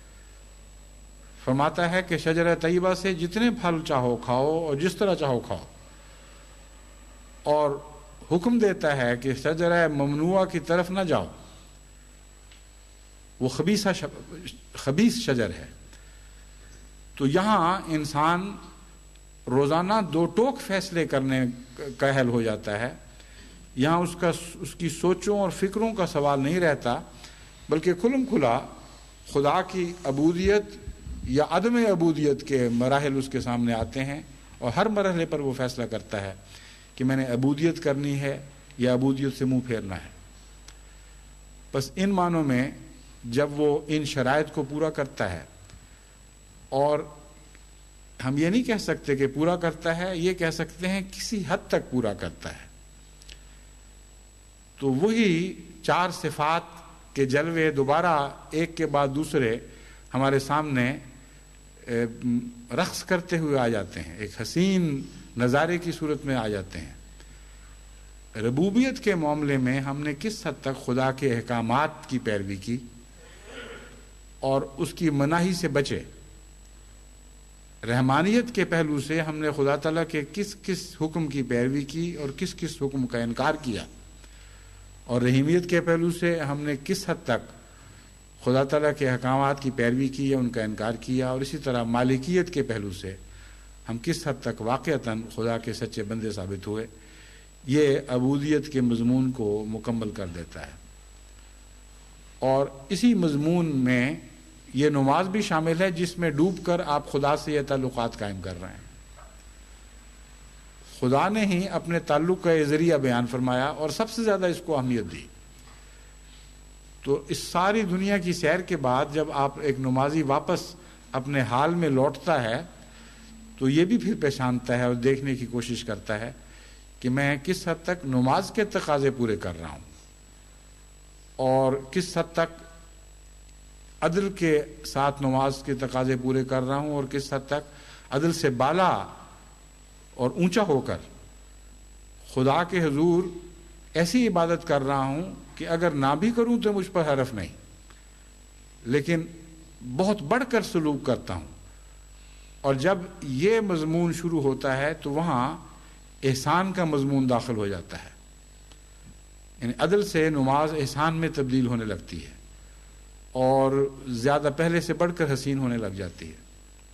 فرماتا ہے کہ شجرہ طیبہ سے جتنے پھل چاہو کھاؤ اور جس طرح چاہو کھاؤ، اور حکم دیتا ہے کہ شجرہ ممنوعہ کی طرف نہ جاؤ، وہ خبیث شجر ہے۔ تو یہاں انسان روزانہ دو ٹوک فیصلے کرنے کا اہل ہو جاتا ہے، یہاں اس کی سوچوں اور فکروں کا سوال نہیں رہتا بلکہ کھلم کھلا خدا کی عبودیت یا عدم عبودیت کے مراحل اس کے سامنے آتے ہیں، اور ہر مرحلے پر وہ فیصلہ کرتا ہے کہ میں نے عبودیت کرنی ہے یا عبودیت سے منہ پھیرنا ہے۔ بس ان معنوں میں جب وہ ان شرائط کو پورا کرتا ہے، اور ہم یہ نہیں کہہ سکتے کہ پورا کرتا ہے، یہ کہہ سکتے ہیں کسی حد تک پورا کرتا ہے، تو وہی چار صفات کے جلوے دوبارہ ایک کے بعد دوسرے ہمارے سامنے رقص کرتے ہوئے آ جاتے ہیں، ایک حسین نظارے کی صورت میں آ جاتے ہیں۔ ربوبیت کے معاملے میں ہم نے کس حد تک خدا کے احکامات کی پیروی کی اور اس کی مناہی سے بچے، رحمانیت کے پہلو سے ہم نے خدا تعالیٰ کے کس کس حکم کی پیروی کی اور کس کس حکم کا انکار کیا، اور رحیمیت کے پہلو سے ہم نے کس حد تک خدا تعالیٰ کے احکامات کی پیروی کی یا ان کا انکار کیا، اور اسی طرح مالکیت کے پہلو سے ہم کس حد تک واقعتاً خدا کے سچے بندے ثابت ہوئے۔ یہ عبودیت کے مضمون کو مکمل کر دیتا ہے، اور اسی مضمون میں یہ نماز بھی شامل ہے جس میں ڈوب کر آپ خدا سے یہ تعلقات قائم کر رہے ہیں۔ خدا نے ہی اپنے تعلق کا یہ ذریعہ بیان فرمایا اور سب سے زیادہ اس کو اہمیت دی۔ تو اس ساری دنیا کی سیر کے بعد جب آپ ایک نمازی واپس اپنے حال میں لوٹتا ہے تو یہ بھی پھر پہچانتا ہے اور دیکھنے کی کوشش کرتا ہے کہ میں کس حد تک نماز کے تقاضے پورے کر رہا ہوں اور کس حد تک عدل کے ساتھ نماز کے تقاضے پورے کر رہا ہوں اور کس حد تک عدل سے بالا اور اونچا ہو کر خدا کے حضور ایسی عبادت کر رہا ہوں کہ اگر نہ بھی کروں تو مجھ پر حرف نہیں، لیکن بہت بڑھ کر سلوک کرتا ہوں۔ اور جب یہ مضمون شروع ہوتا ہے تو وہاں احسان کا مضمون داخل ہو جاتا ہے، یعنی عدل سے نماز احسان میں تبدیل ہونے لگتی ہے اور زیادہ پہلے سے بڑھ کر حسین ہونے لگ جاتی ہے۔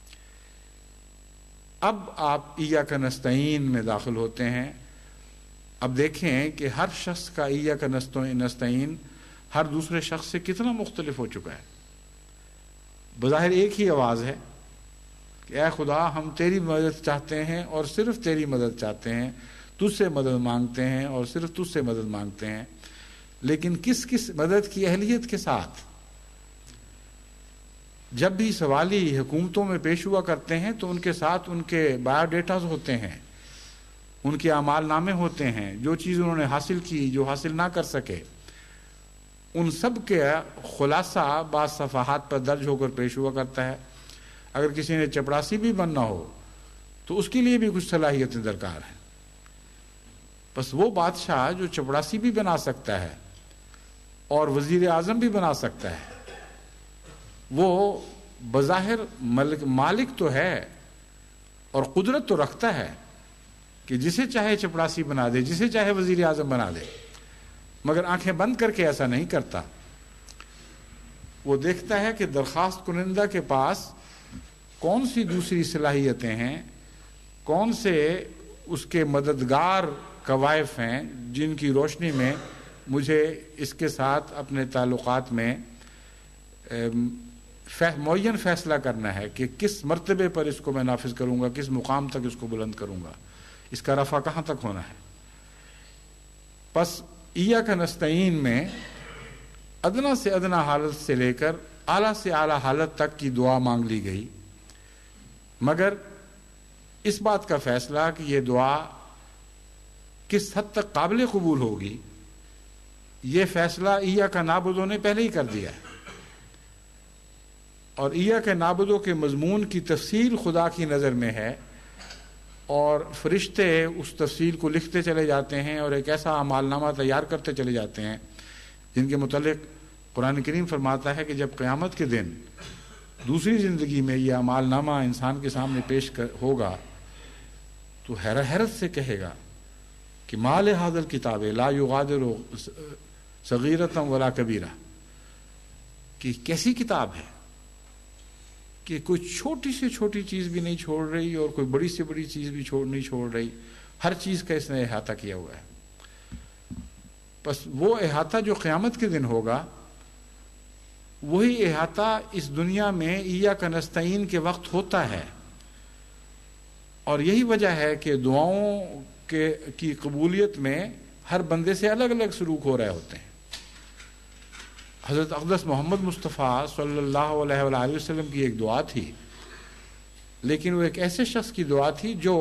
اب آپ ایاک نستعین میں داخل ہوتے ہیں۔ اب دیکھیں کہ ہر شخص کا ایاک نستعین ہر دوسرے شخص سے کتنا مختلف ہو چکا ہے۔ بظاہر ایک ہی آواز ہے کہ اے خدا ہم تیری مدد چاہتے ہیں اور صرف تیری مدد چاہتے ہیں، تجھ سے مدد مانگتے ہیں اور صرف تجھ سے مدد مانگتے ہیں، لیکن کس کس مدد کی اہلیت کے ساتھ؟ جب بھی سوالی حکومتوں میں پیش ہوا کرتے ہیں تو ان کے ساتھ ان کے بایو ڈیٹاز ہوتے ہیں، ان کے اعمال نامے ہوتے ہیں، جو چیز انہوں نے حاصل کی، جو حاصل نہ کر سکے، ان سب کے خلاصہ بعض صفحات پر درج ہو کر پیش ہوا کرتا ہے۔ اگر کسی نے چپڑاسی بھی بننا ہو تو اس کے لیے بھی کچھ صلاحیتیں درکار ہیں۔ بس وہ بادشاہ جو چپڑاسی بھی بنا سکتا ہے اور وزیر اعظم بھی بنا سکتا ہے، وہ بظاہر مالک تو ہے اور قدرت تو رکھتا ہے کہ جسے چاہے چپڑاسی بنا دے، جسے چاہے وزیر اعظم بنا دے، مگر آنکھیں بند کر کے ایسا نہیں کرتا۔ وہ دیکھتا ہے کہ درخواست کنندہ کے پاس کون سی دوسری صلاحیتیں ہیں، کون سے اس کے مددگار کوائف ہیں جن کی روشنی میں مجھے اس کے ساتھ اپنے تعلقات میں معین فیصلہ کرنا ہے کہ کس مرتبے پر اس کو میں نافذ کروں گا، کس مقام تک اس کو بلند کروں گا، اس کا رفع کہاں تک ہونا ہے۔ پس ایاک نستعین میں ادنا سے ادنا حالت سے لے کر اعلیٰ سے اعلیٰ حالت تک کی دعا مانگ لی گئی، مگر اس بات کا فیصلہ کہ یہ دعا کس حد تک قابل قبول ہوگی، یہ فیصلہ ایاک نعبدو نے پہلے ہی کر دیا ہے۔ اور ایاک نعبدو کے مضمون کی تفصیل خدا کی نظر میں ہے، اور فرشتے اس تفصیل کو لکھتے چلے جاتے ہیں اور ایک ایسا اعمال نامہ تیار کرتے چلے جاتے ہیں جن کے متعلق قرآن کریم فرماتا ہے کہ جب قیامت کے دن دوسری زندگی میں یہ اعمال نامہ انسان کے سامنے پیش ہوگا تو حیرت سے کہے گا کہ مال ھذا الکتاب لا یغادر صغیرۃ ولا کبیرہ، کہ کیسی کتاب ہے کہ کوئی چھوٹی سے چھوٹی چیز بھی نہیں چھوڑ رہی اور کوئی بڑی سے بڑی چیز بھی نہیں چھوڑ رہی، ہر چیز کا اس نے احاطہ کیا ہوا ہے۔ بس وہ احاطہ جو قیامت کے دن ہوگا، وہی احاطہ اس دنیا میں ایاک نستعین کے وقت ہوتا ہے، اور یہی وجہ ہے کہ دعاؤں کی قبولیت میں ہر بندے سے الگ الگ سلوک ہو رہے ہوتے ہیں۔ حضرت اقدس محمد مصطفیٰ صلی اللہ علیہ وآلہ وسلم کی ایک دعا تھی، لیکن وہ ایک ایسے شخص کی دعا تھی جو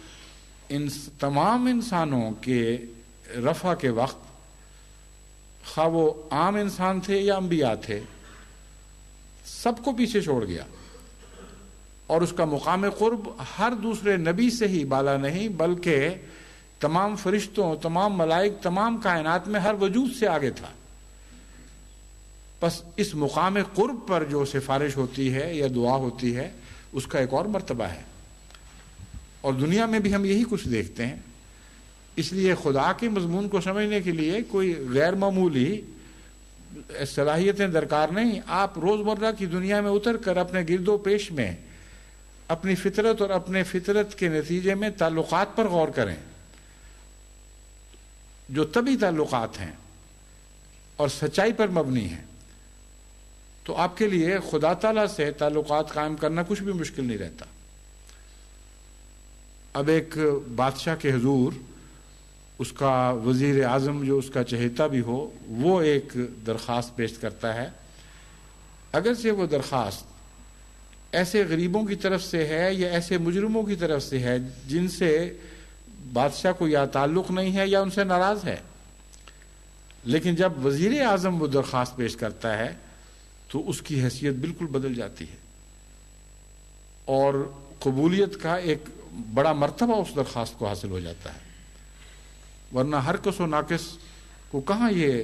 تمام انسانوں کے رفع کے وقت، خواہ وہ عام انسان تھے یا انبیاء تھے، سب کو پیچھے چھوڑ گیا، اور اس کا مقام قرب ہر دوسرے نبی سے ہی بالا نہیں بلکہ تمام فرشتوں، تمام ملائک، تمام کائنات میں ہر وجود سے آگے تھا۔ بس اس مقام قرب پر جو سفارش ہوتی ہے یا دعا ہوتی ہے، اس کا ایک اور مرتبہ ہے، اور دنیا میں بھی ہم یہی کچھ دیکھتے ہیں۔ اس لیے خدا کے مضمون کو سمجھنے کے لیے کوئی غیر معمولی صلاحیتیں درکار نہیں۔ آپ روزمرہ کی دنیا میں اتر کر اپنے گرد و پیش میں اپنی فطرت اور اپنے فطرت کے نتیجے میں تعلقات پر غور کریں، جو طبی تعلقات ہیں اور سچائی پر مبنی ہیں، تو آپ کے لیے خدا تعالیٰ سے تعلقات قائم کرنا کچھ بھی مشکل نہیں رہتا۔ اب ایک بادشاہ کے حضور اس کا وزیر اعظم جو اس کا چہیتا بھی ہو، وہ ایک درخواست پیش کرتا ہے، اگرچہ وہ درخواست ایسے غریبوں کی طرف سے ہے یا ایسے مجرموں کی طرف سے ہے جن سے بادشاہ کو یا تعلق نہیں ہے یا ان سے ناراض ہے، لیکن جب وزیر اعظم وہ درخواست پیش کرتا ہے تو اس کی حیثیت بالکل بدل جاتی ہے، اور قبولیت کا ایک بڑا مرتبہ اس درخواست کو حاصل ہو جاتا ہے۔ ورنہ ہر کس و ناقص کو کہاں یہ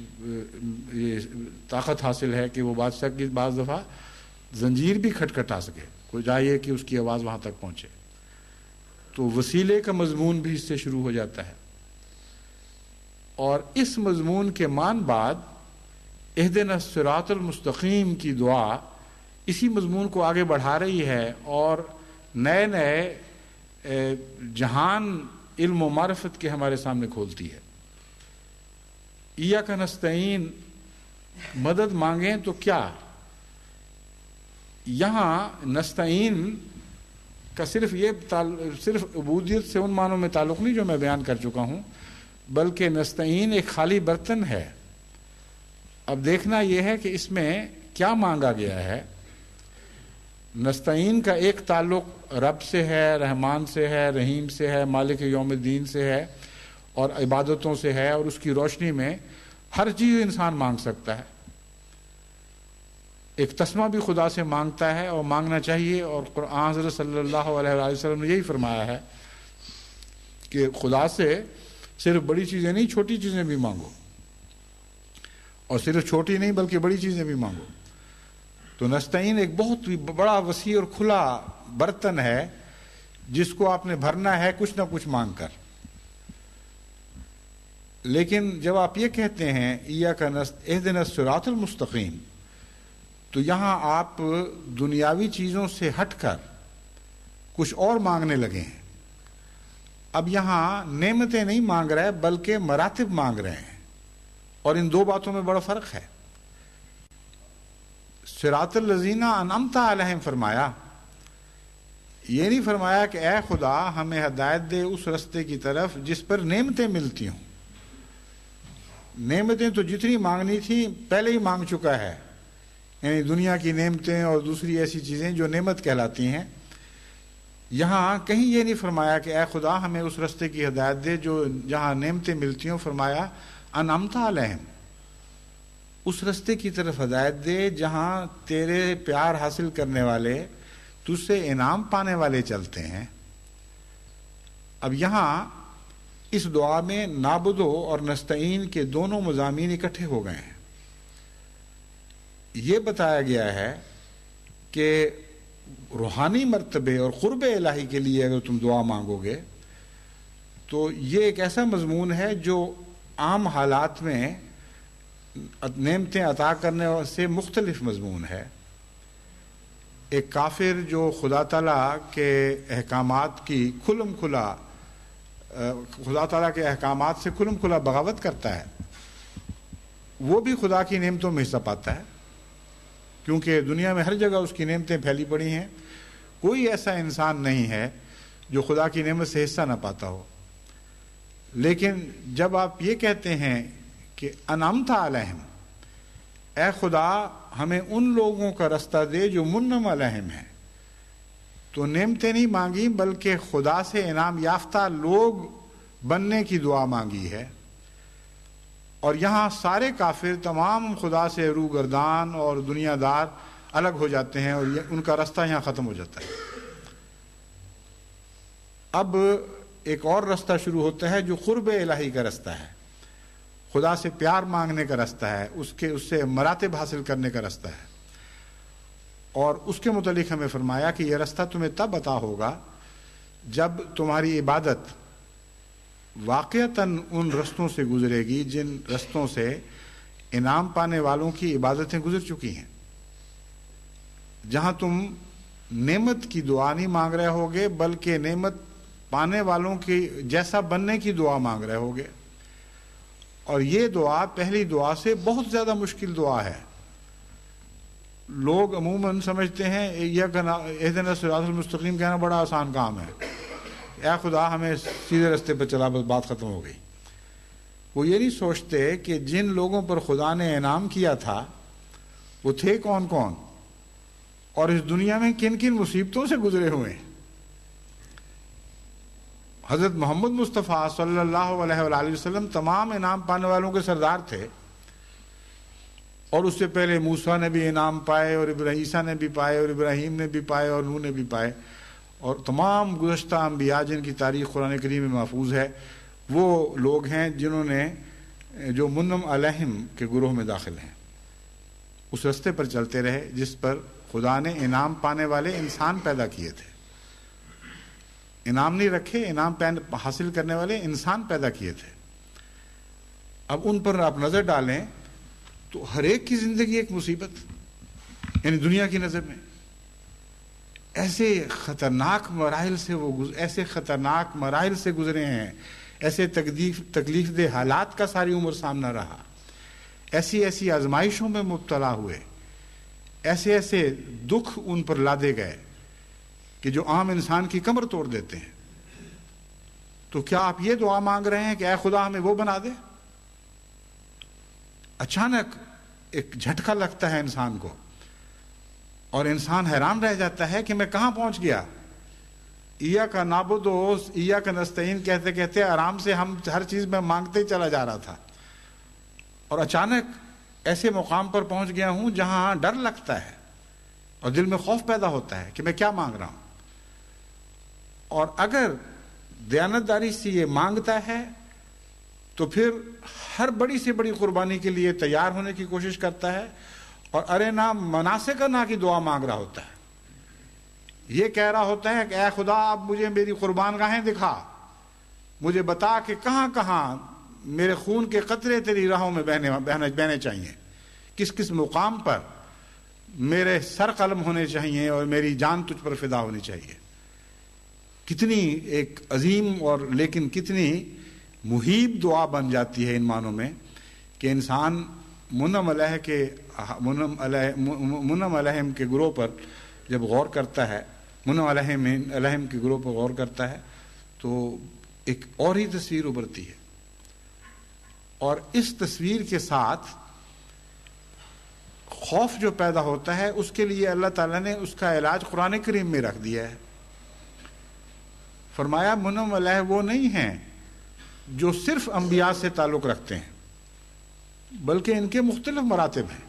طاقت حاصل ہے کہ وہ بادشاہ کی بعض دفعہ زنجیر بھی کھٹکھٹا سکے، کوئی چاہیے کہ اس کی آواز وہاں تک پہنچے۔ تو وسیلے کا مضمون بھی اس سے شروع ہو جاتا ہے، اور اس مضمون کے مان بعد اہدنا الصراط المستقیم کی دعا اسی مضمون کو آگے بڑھا رہی ہے اور نئے نئے جہان علم و معرفت کے ہمارے سامنے کھولتی ہے۔ ایاک نستعین، مدد مانگیں تو کیا؟ یہاں نستعین کا صرف عبودیت سے ان معنوں میں تعلق نہیں جو میں بیان کر چکا ہوں، بلکہ نستعین ایک خالی برتن ہے۔ اب دیکھنا یہ ہے کہ اس میں کیا مانگا گیا ہے۔ نستعین کا ایک تعلق رب سے ہے، رحمان سے ہے، رحیم سے ہے، مالک یوم الدین سے ہے، اور عبادتوں سے ہے، اور اس کی روشنی میں ہر چیز انسان مانگ سکتا ہے. ایک تسمہ بھی خدا سے مانگتا ہے اور مانگنا چاہیے، اور قرآن حضرت صلی اللہ علیہ وسلم نے یہی فرمایا ہے کہ خدا سے صرف بڑی چیزیں نہیں، چھوٹی چیزیں بھی مانگو، اور صرف چھوٹی نہیں بلکہ بڑی چیزیں بھی مانگو. تو نستعین ایک بہت بڑا وسیع اور کھلا برتن ہے جس کو آپ نے بھرنا ہے کچھ نہ کچھ مانگ کر. لیکن جب آپ یہ کہتے ہیں ایاک اہدنا الصراط المستقیم، تو یہاں آپ دنیاوی چیزوں سے ہٹ کر کچھ اور مانگنے لگے ہیں. اب یہاں نعمتیں نہیں مانگ رہے بلکہ مراتب مانگ رہے ہیں، اور ان دو باتوں میں بڑا فرق ہے. صراط الذین انعمت علیہم فرمایا، یہ نہیں فرمایا کہ اے خدا ہمیں ہدایت دے اس رستے کی طرف جس پر نعمتیں ملتی ہوں. نعمتیں تو جتنی مانگنی تھی پہلے ہی مانگ چکا ہے، یعنی دنیا کی نعمتیں اور دوسری ایسی چیزیں جو نعمت کہلاتی ہیں. یہاں کہیں یہ نہیں فرمایا کہ اے خدا ہمیں اس رستے کی ہدایت دے جو جہاں نعمتیں ملتی ہوں، فرمایا انعمت علیہم، اس رستے کی طرف ہدایت دے جہاں تیرے پیار حاصل کرنے والے، تجھ سے انعام پانے والے چلتے ہیں. اب یہاں اس دعا میں نعبدو اور نستعین کے دونوں مضامین اکٹھے ہو گئے ہیں. یہ بتایا گیا ہے کہ روحانی مرتبے اور قرب الہی کے لیے اگر تم دعا مانگو گے تو یہ ایک ایسا مضمون ہے جو عام حالات میں نعمتیں عطا کرنے سے مختلف مضمون ہے. ایک کافر جو خدا تعالیٰ کے احکامات کی خدا تعالیٰ کے احکامات سے کھلم کھلا بغاوت کرتا ہے، وہ بھی خدا کی نعمتوں میں حصہ پاتا ہے، کیونکہ دنیا میں ہر جگہ اس کی نعمتیں پھیلی پڑی ہیں. کوئی ایسا انسان نہیں ہے جو خدا کی نعمت سے حصہ نہ پاتا ہو. لیکن جب آپ یہ کہتے ہیں کہ انعمت علیہم، اے خدا ہمیں ان لوگوں کا رستہ دے جو منعم علیہم ہیں، تو نعمتیں نہیں مانگی بلکہ خدا سے انعام یافتہ لوگ بننے کی دعا مانگی ہے. اور یہاں سارے کافر تمام خدا سے روگردان اور دنیا دار الگ ہو جاتے ہیں، اور ان کا رستہ یہاں ختم ہو جاتا ہے. اب ایک اور رستہ شروع ہوتا ہے جو قرب الہی کا رستہ ہے، خدا سے پیار مانگنے کا رستہ ہے، اس سے مراتب حاصل کرنے کا رستہ ہے. اور اس کے متعلق ہمیں فرمایا کہ یہ رستہ تمہیں تب عطا ہوگا جب تمہاری عبادت واقعتاً ان رستوں سے گزرے گی جن رستوں سے انعام پانے والوں کی عبادتیں گزر چکی ہیں. جہاں تم نعمت کی دعا نہیں مانگ رہے ہوگے بلکہ نعمت پانے والوں کی جیسا بننے کی دعا مانگ رہے ہوگے. اور یہ دعا پہلی دعا سے بہت زیادہ مشکل دعا ہے. لوگ عموماً سمجھتے ہیں اہدنا الصراط المستقیم کہنا بڑا آسان کام ہے، اے خدا ہمیں سیدھے رستے پہ چلا، بس بات ختم ہو گئی. وہ یہ نہیں سوچتے کہ جن لوگوں پر خدا نے انعام کیا تھا وہ تھے کون کون، اور اس دنیا میں کن کن مصیبتوں سے گزرے ہوئے ہیں. حضرت محمد مصطفیٰ صلی اللہ علیہ وآلہ وسلم تمام انعام پانے والوں کے سردار تھے، اور اس سے پہلے موسیٰ نے بھی انعام پائے، اور عیسیٰ نے بھی پائے، اور ابراہیم نے بھی پائے، اور نوح نے بھی پائے، اور تمام گزشتہ انبیاء جن کی تاریخ قرآن کریم میں محفوظ ہے وہ لوگ ہیں جنہوں نے جو منعم علیہم کے گروہ میں داخل ہیں. اس رستے پر چلتے رہے جس پر خدا نے انعام پانے والے انسان پیدا کیے تھے. انعام نہیں رکھے، انعام حاصل کرنے والے انسان پیدا کیے تھے. اب ان پر آپ نظر ڈالیں تو ہر ایک کی زندگی ایک مصیبت، یعنی دنیا کی نظر میں ایسے خطرناک مراحل سے گزرے ہیں، ایسے تکلیف دہ حالات کا ساری عمر سامنا رہا، ایسی آزمائشوں میں مبتلا ہوئے، ایسے دکھ ان پر لادے گئے کہ جو عام انسان کی کمر توڑ دیتے ہیں. تو کیا آپ یہ دعا مانگ رہے ہیں کہ اے خدا ہمیں وہ بنا دے؟ اچانک ایک جھٹکا لگتا ہے انسان کو، اور انسان حیران رہ جاتا ہے کہ میں کہاں پہنچ گیا. ایاک نعبد و ایاک نستعین کہتے کہتے آرام سے ہم ہر چیز میں مانگتے ہی چلا جا رہا تھا، اور اچانک ایسے مقام پر پہنچ گیا ہوں جہاں ڈر لگتا ہے اور دل میں خوف پیدا ہوتا ہے کہ میں کیا مانگ رہا ہوں. اور اگر دیانتداری سے یہ مانگتا ہے تو پھر ہر بڑی سے بڑی قربانی کے لیے تیار ہونے کی کوشش کرتا ہے اور ارے مناسک نہ کی دعا مانگ رہا ہوتا ہے. یہ کہہ رہا ہوتا ہے کہ اے خدا اب مجھے میری قربان گاہیں دکھا, مجھے بتا کہ کہاں کہاں میرے خون کے قطرے تیری راہوں میں بہنے چاہیے, کس کس مقام پر میرے سر قلم ہونے چاہیے اور میری جان تجھ پر فدا ہونی چاہیے. کتنی ایک عظیم اور لیکن کتنی محیب دعا بن جاتی ہے ان معنوں میں کہ انسان منعم علیہم کے گروہ پر جب غور کرتا ہے, منعم علیہم کے گروہ پر غور کرتا ہے تو ایک اور ہی تصویر ابھرتی ہے. اور اس تصویر کے ساتھ خوف جو پیدا ہوتا ہے اس کے لیے اللہ تعالیٰ نے اس کا علاج قرآن کریم میں رکھ دیا ہے. فرمایا منعم علیہ وہ نہیں ہیں جو صرف انبیاء سے تعلق رکھتے ہیں, بلکہ ان کے مختلف مراتب ہیں.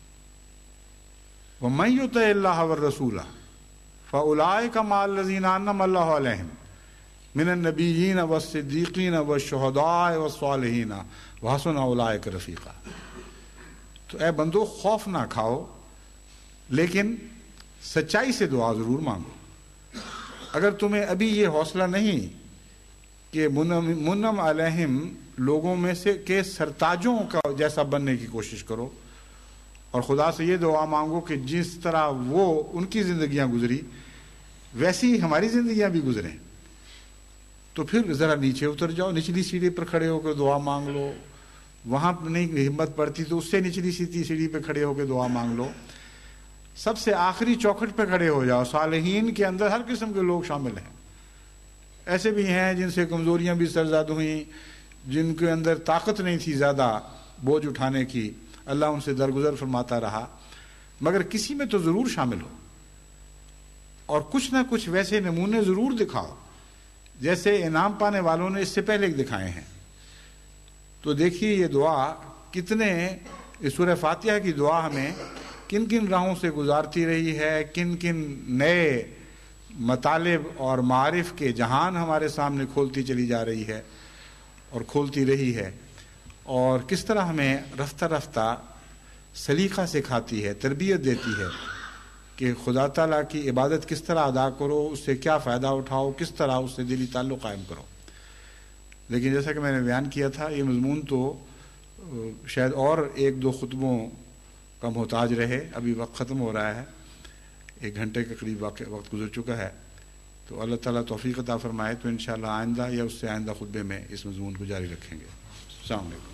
وَمَن يُطِعِ اللَّهَ وَالرَّسُولَ فَأُولَٰئِكَ مَعَ الَّذِينَ أَنْعَمَ اللَّهُ عَلَيْهِم مِّنَ النَّبِيِّينَ وَالصِّدِّيقِينَ وَالشُّهَدَاءِ وَالصَّالِحِينَ وَحَسُنَ أُولَٰئِكَ رَفِيقًا. تو اے بندو خوف نہ کھاؤ, لیکن سچائی سے دعا ضرور مانگو. اگر تمہیں ابھی یہ حوصلہ نہیں کہ منعم علیہم لوگوں میں سے کے سرتاجوں کا جیسا بننے کی کوشش کرو اور خدا سے یہ دعا مانگو کہ جس طرح وہ ان کی زندگیاں گزری ویسی ہماری زندگیاں بھی گزریں, تو پھر ذرا نیچے اتر جاؤ, نچلی سیڑھی پر کھڑے ہو کے دعا مانگ لو. وہاں نہیں ہمت پڑتی تو اس سے نچلی سیڑھی پہ کھڑے ہو کے دعا مانگ لو. سب سے آخری چوکھٹ پہ کھڑے ہو جاؤ. صالحین کے اندر ہر قسم کے لوگ شامل ہیں. ایسے بھی ہیں جن سے کمزوریاں بھی سرزاد ہوئیں, جن کے اندر طاقت نہیں تھی زیادہ بوجھ اٹھانے کی, اللہ ان سے درگزر فرماتا رہا, مگر کسی میں تو ضرور شامل ہو اور کچھ نہ کچھ ویسے نمونے ضرور دکھاؤ جیسے انعام پانے والوں نے اس سے پہلے دکھائے ہیں. تو دیکھیے یہ دعا کتنے, سورہ فاتحہ کی دعا ہمیں کن کن راہوں سے گزارتی رہی ہے, کن کن نئے مطالب اور معارف کے جہان ہمارے سامنے کھولتی چلی جا رہی ہے اور کھولتی رہی ہے, اور کس طرح ہمیں رفتہ رفتہ سلیقہ سکھاتی ہے, تربیت دیتی ہے کہ خدا تعالیٰ کی عبادت کس طرح ادا کرو, اس سے کیا فائدہ اٹھاؤ, کس طرح اس سے دلی تعلق قائم کرو. لیکن جیسا کہ میں نے بیان کیا تھا, یہ مضمون تو شاید اور ایک دو خطبوں کا محتاج رہے. ابھی وقت ختم ہو رہا ہے, 1 گھنٹے کے قریب وقت گزر چکا ہے. تو اللہ تعالیٰ توفیق عطا فرمائے تو انشاءاللہ آئندہ یا اس سے آئندہ خطبے میں اس مضمون کو جاری رکھیں گے. السلام علیکم.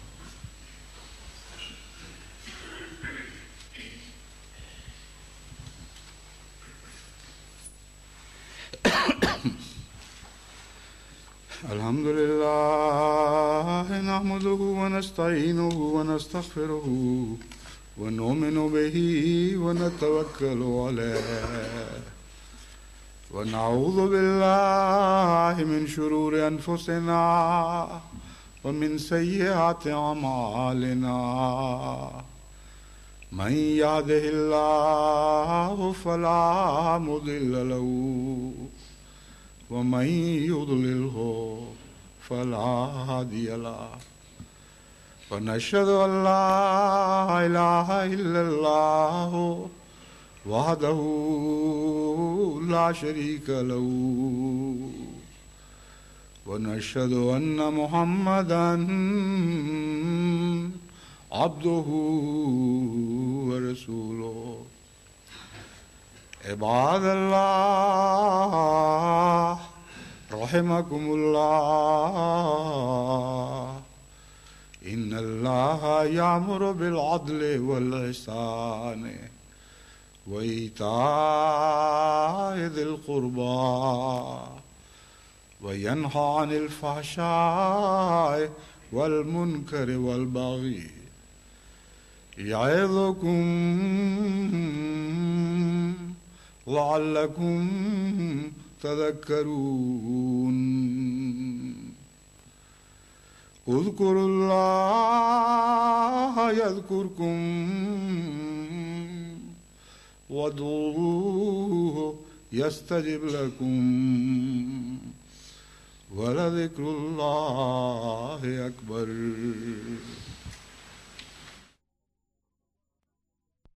الحمد لله نحمده ونستعينه ونستغفره ونؤمن به ونتوكل عليه ونعوذ بالله من شرور أنفسنا ومن سيئات أعمالنا من يهده الله فلا مضل له ومن يضلله فلا هادي له ونشهد أن لا إله إلا الله وحده لا شريك له ونشهد أن محمدا عبده ورسوله. عباد الله رحمكم الله إن الله يأمر بالعدل والإحسان وإيتاء ذي القربى وينهى عن الفحشاء والمنكر والبغي يعظكم لعلكم تذكرون. اذکروا اللہ یذکرکم وادعوہ یستجب لکم وَلَذِكْرُ اللَّهِ أَكْبَرُ